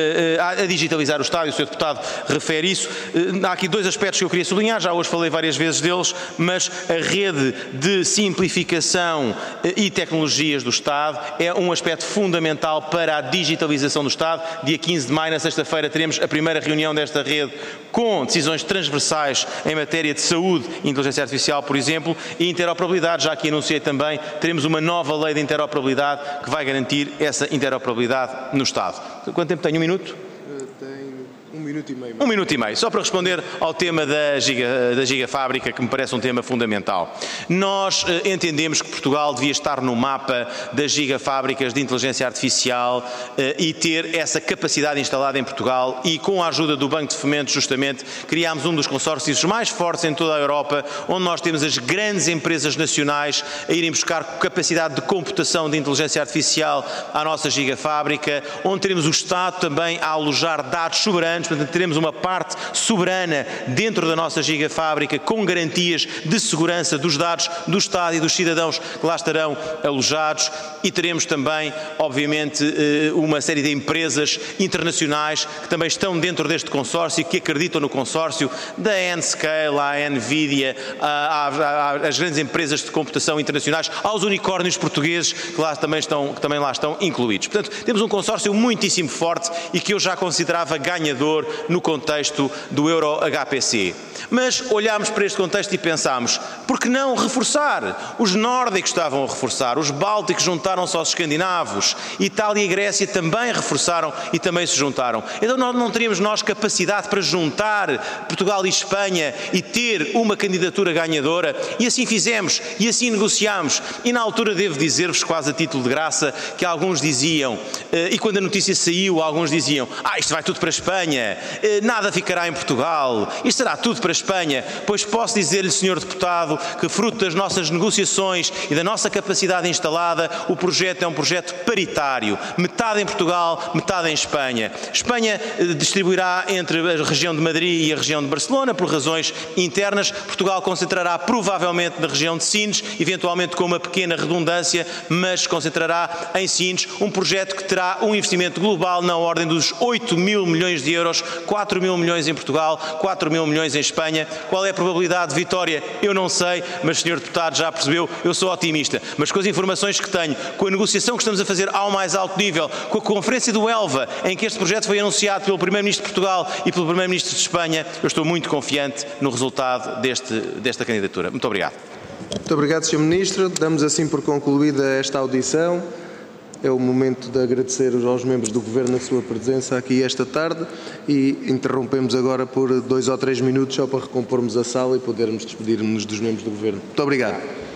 a digitalizar o Estado, e o Sr. Deputado refere isso, há aqui dois aspectos que eu queria sublinhar, já hoje falei várias vezes deles, mas a rede de simplificação e tecnologias do Estado é um aspecto fundamental para a digitalização do Estado. Dia 15 de maio, na sexta-feira, teremos a primeira reunião desta rede com decisões transversais em matéria de saúde e inteligência artificial, por exemplo, e interoperabilidade. Já aqui anunciei também, teremos uma nova lei de interoperabilidade que vai garantir essa interoperabilidade no Estado. Quanto tempo tenho? 1 minuto? Tenho 1 minuto e meio. 1 minuto e meio, só para responder ao tema da gigafábrica, que me parece um tema fundamental. Nós entendemos que Portugal devia estar no mapa das gigafábricas de inteligência artificial e ter essa capacidade instalada em Portugal, e com a ajuda do Banco de Fomento, justamente, criámos um dos consórcios mais fortes em toda a Europa, onde nós temos as grandes empresas nacionais a irem buscar capacidade de computação de inteligência artificial à nossa gigafábrica, onde teremos o Estado também a alojar dados soberanos. Portanto, teremos uma parte soberana dentro da nossa gigafábrica com garantias de segurança dos dados do Estado e dos cidadãos que lá estarão alojados, e teremos também, obviamente, uma série de empresas internacionais que também estão dentro deste consórcio, que acreditam no consórcio, da N-Scale, à NVIDIA, às grandes empresas de computação internacionais, aos unicórnios portugueses que também lá estão incluídos. Portanto, temos um consórcio muitíssimo forte e que eu já considerava ganhador no contexto do Euro HPC. Mas olhámos para este contexto e pensámos, por que não reforçar? Os nórdicos estavam a reforçar, os bálticos juntaram-se aos escandinavos, Itália e Grécia também reforçaram e também se juntaram. Então não teríamos nós capacidade para juntar Portugal e Espanha e ter uma candidatura ganhadora? E assim fizemos, e assim negociámos. E na altura devo dizer-vos, quase a título de graça, que alguns diziam, e quando a notícia saiu, alguns diziam, isto vai tudo para a Espanha, nada ficará em Portugal, isto será tudo para a Espanha. Pois posso dizer-lhe, Sr. Deputado, que fruto das nossas negociações e da nossa capacidade instalada, o projeto é um projeto paritário, metade em Portugal, metade em Espanha. Espanha distribuirá entre a região de Madrid e a região de Barcelona, por razões internas. Portugal concentrará provavelmente na região de Sines, eventualmente com uma pequena redundância, mas concentrará em Sines um projeto que terá um investimento global na ordem dos 8.000 milhões de euros, 4.000 milhões em Portugal, 4.000 milhões em Espanha. Qual é a probabilidade de vitória? Eu não sei, mas o Sr. Deputado já percebeu, eu sou otimista. Mas com as informações que tenho, com a negociação que estamos a fazer ao mais alto nível, com a conferência do Elva, em que este projeto foi anunciado pelo Primeiro-Ministro de Portugal e pelo Primeiro-Ministro de Espanha, eu estou muito confiante no resultado desta candidatura. Muito obrigado. Muito obrigado, Sr. Ministro. Damos assim por concluída esta audição. É o momento de agradecer aos membros do Governo a sua presença aqui esta tarde e interrompemos agora por 2 ou 3 minutos só para recompormos a sala e podermos despedir-nos dos membros do Governo. Muito obrigado.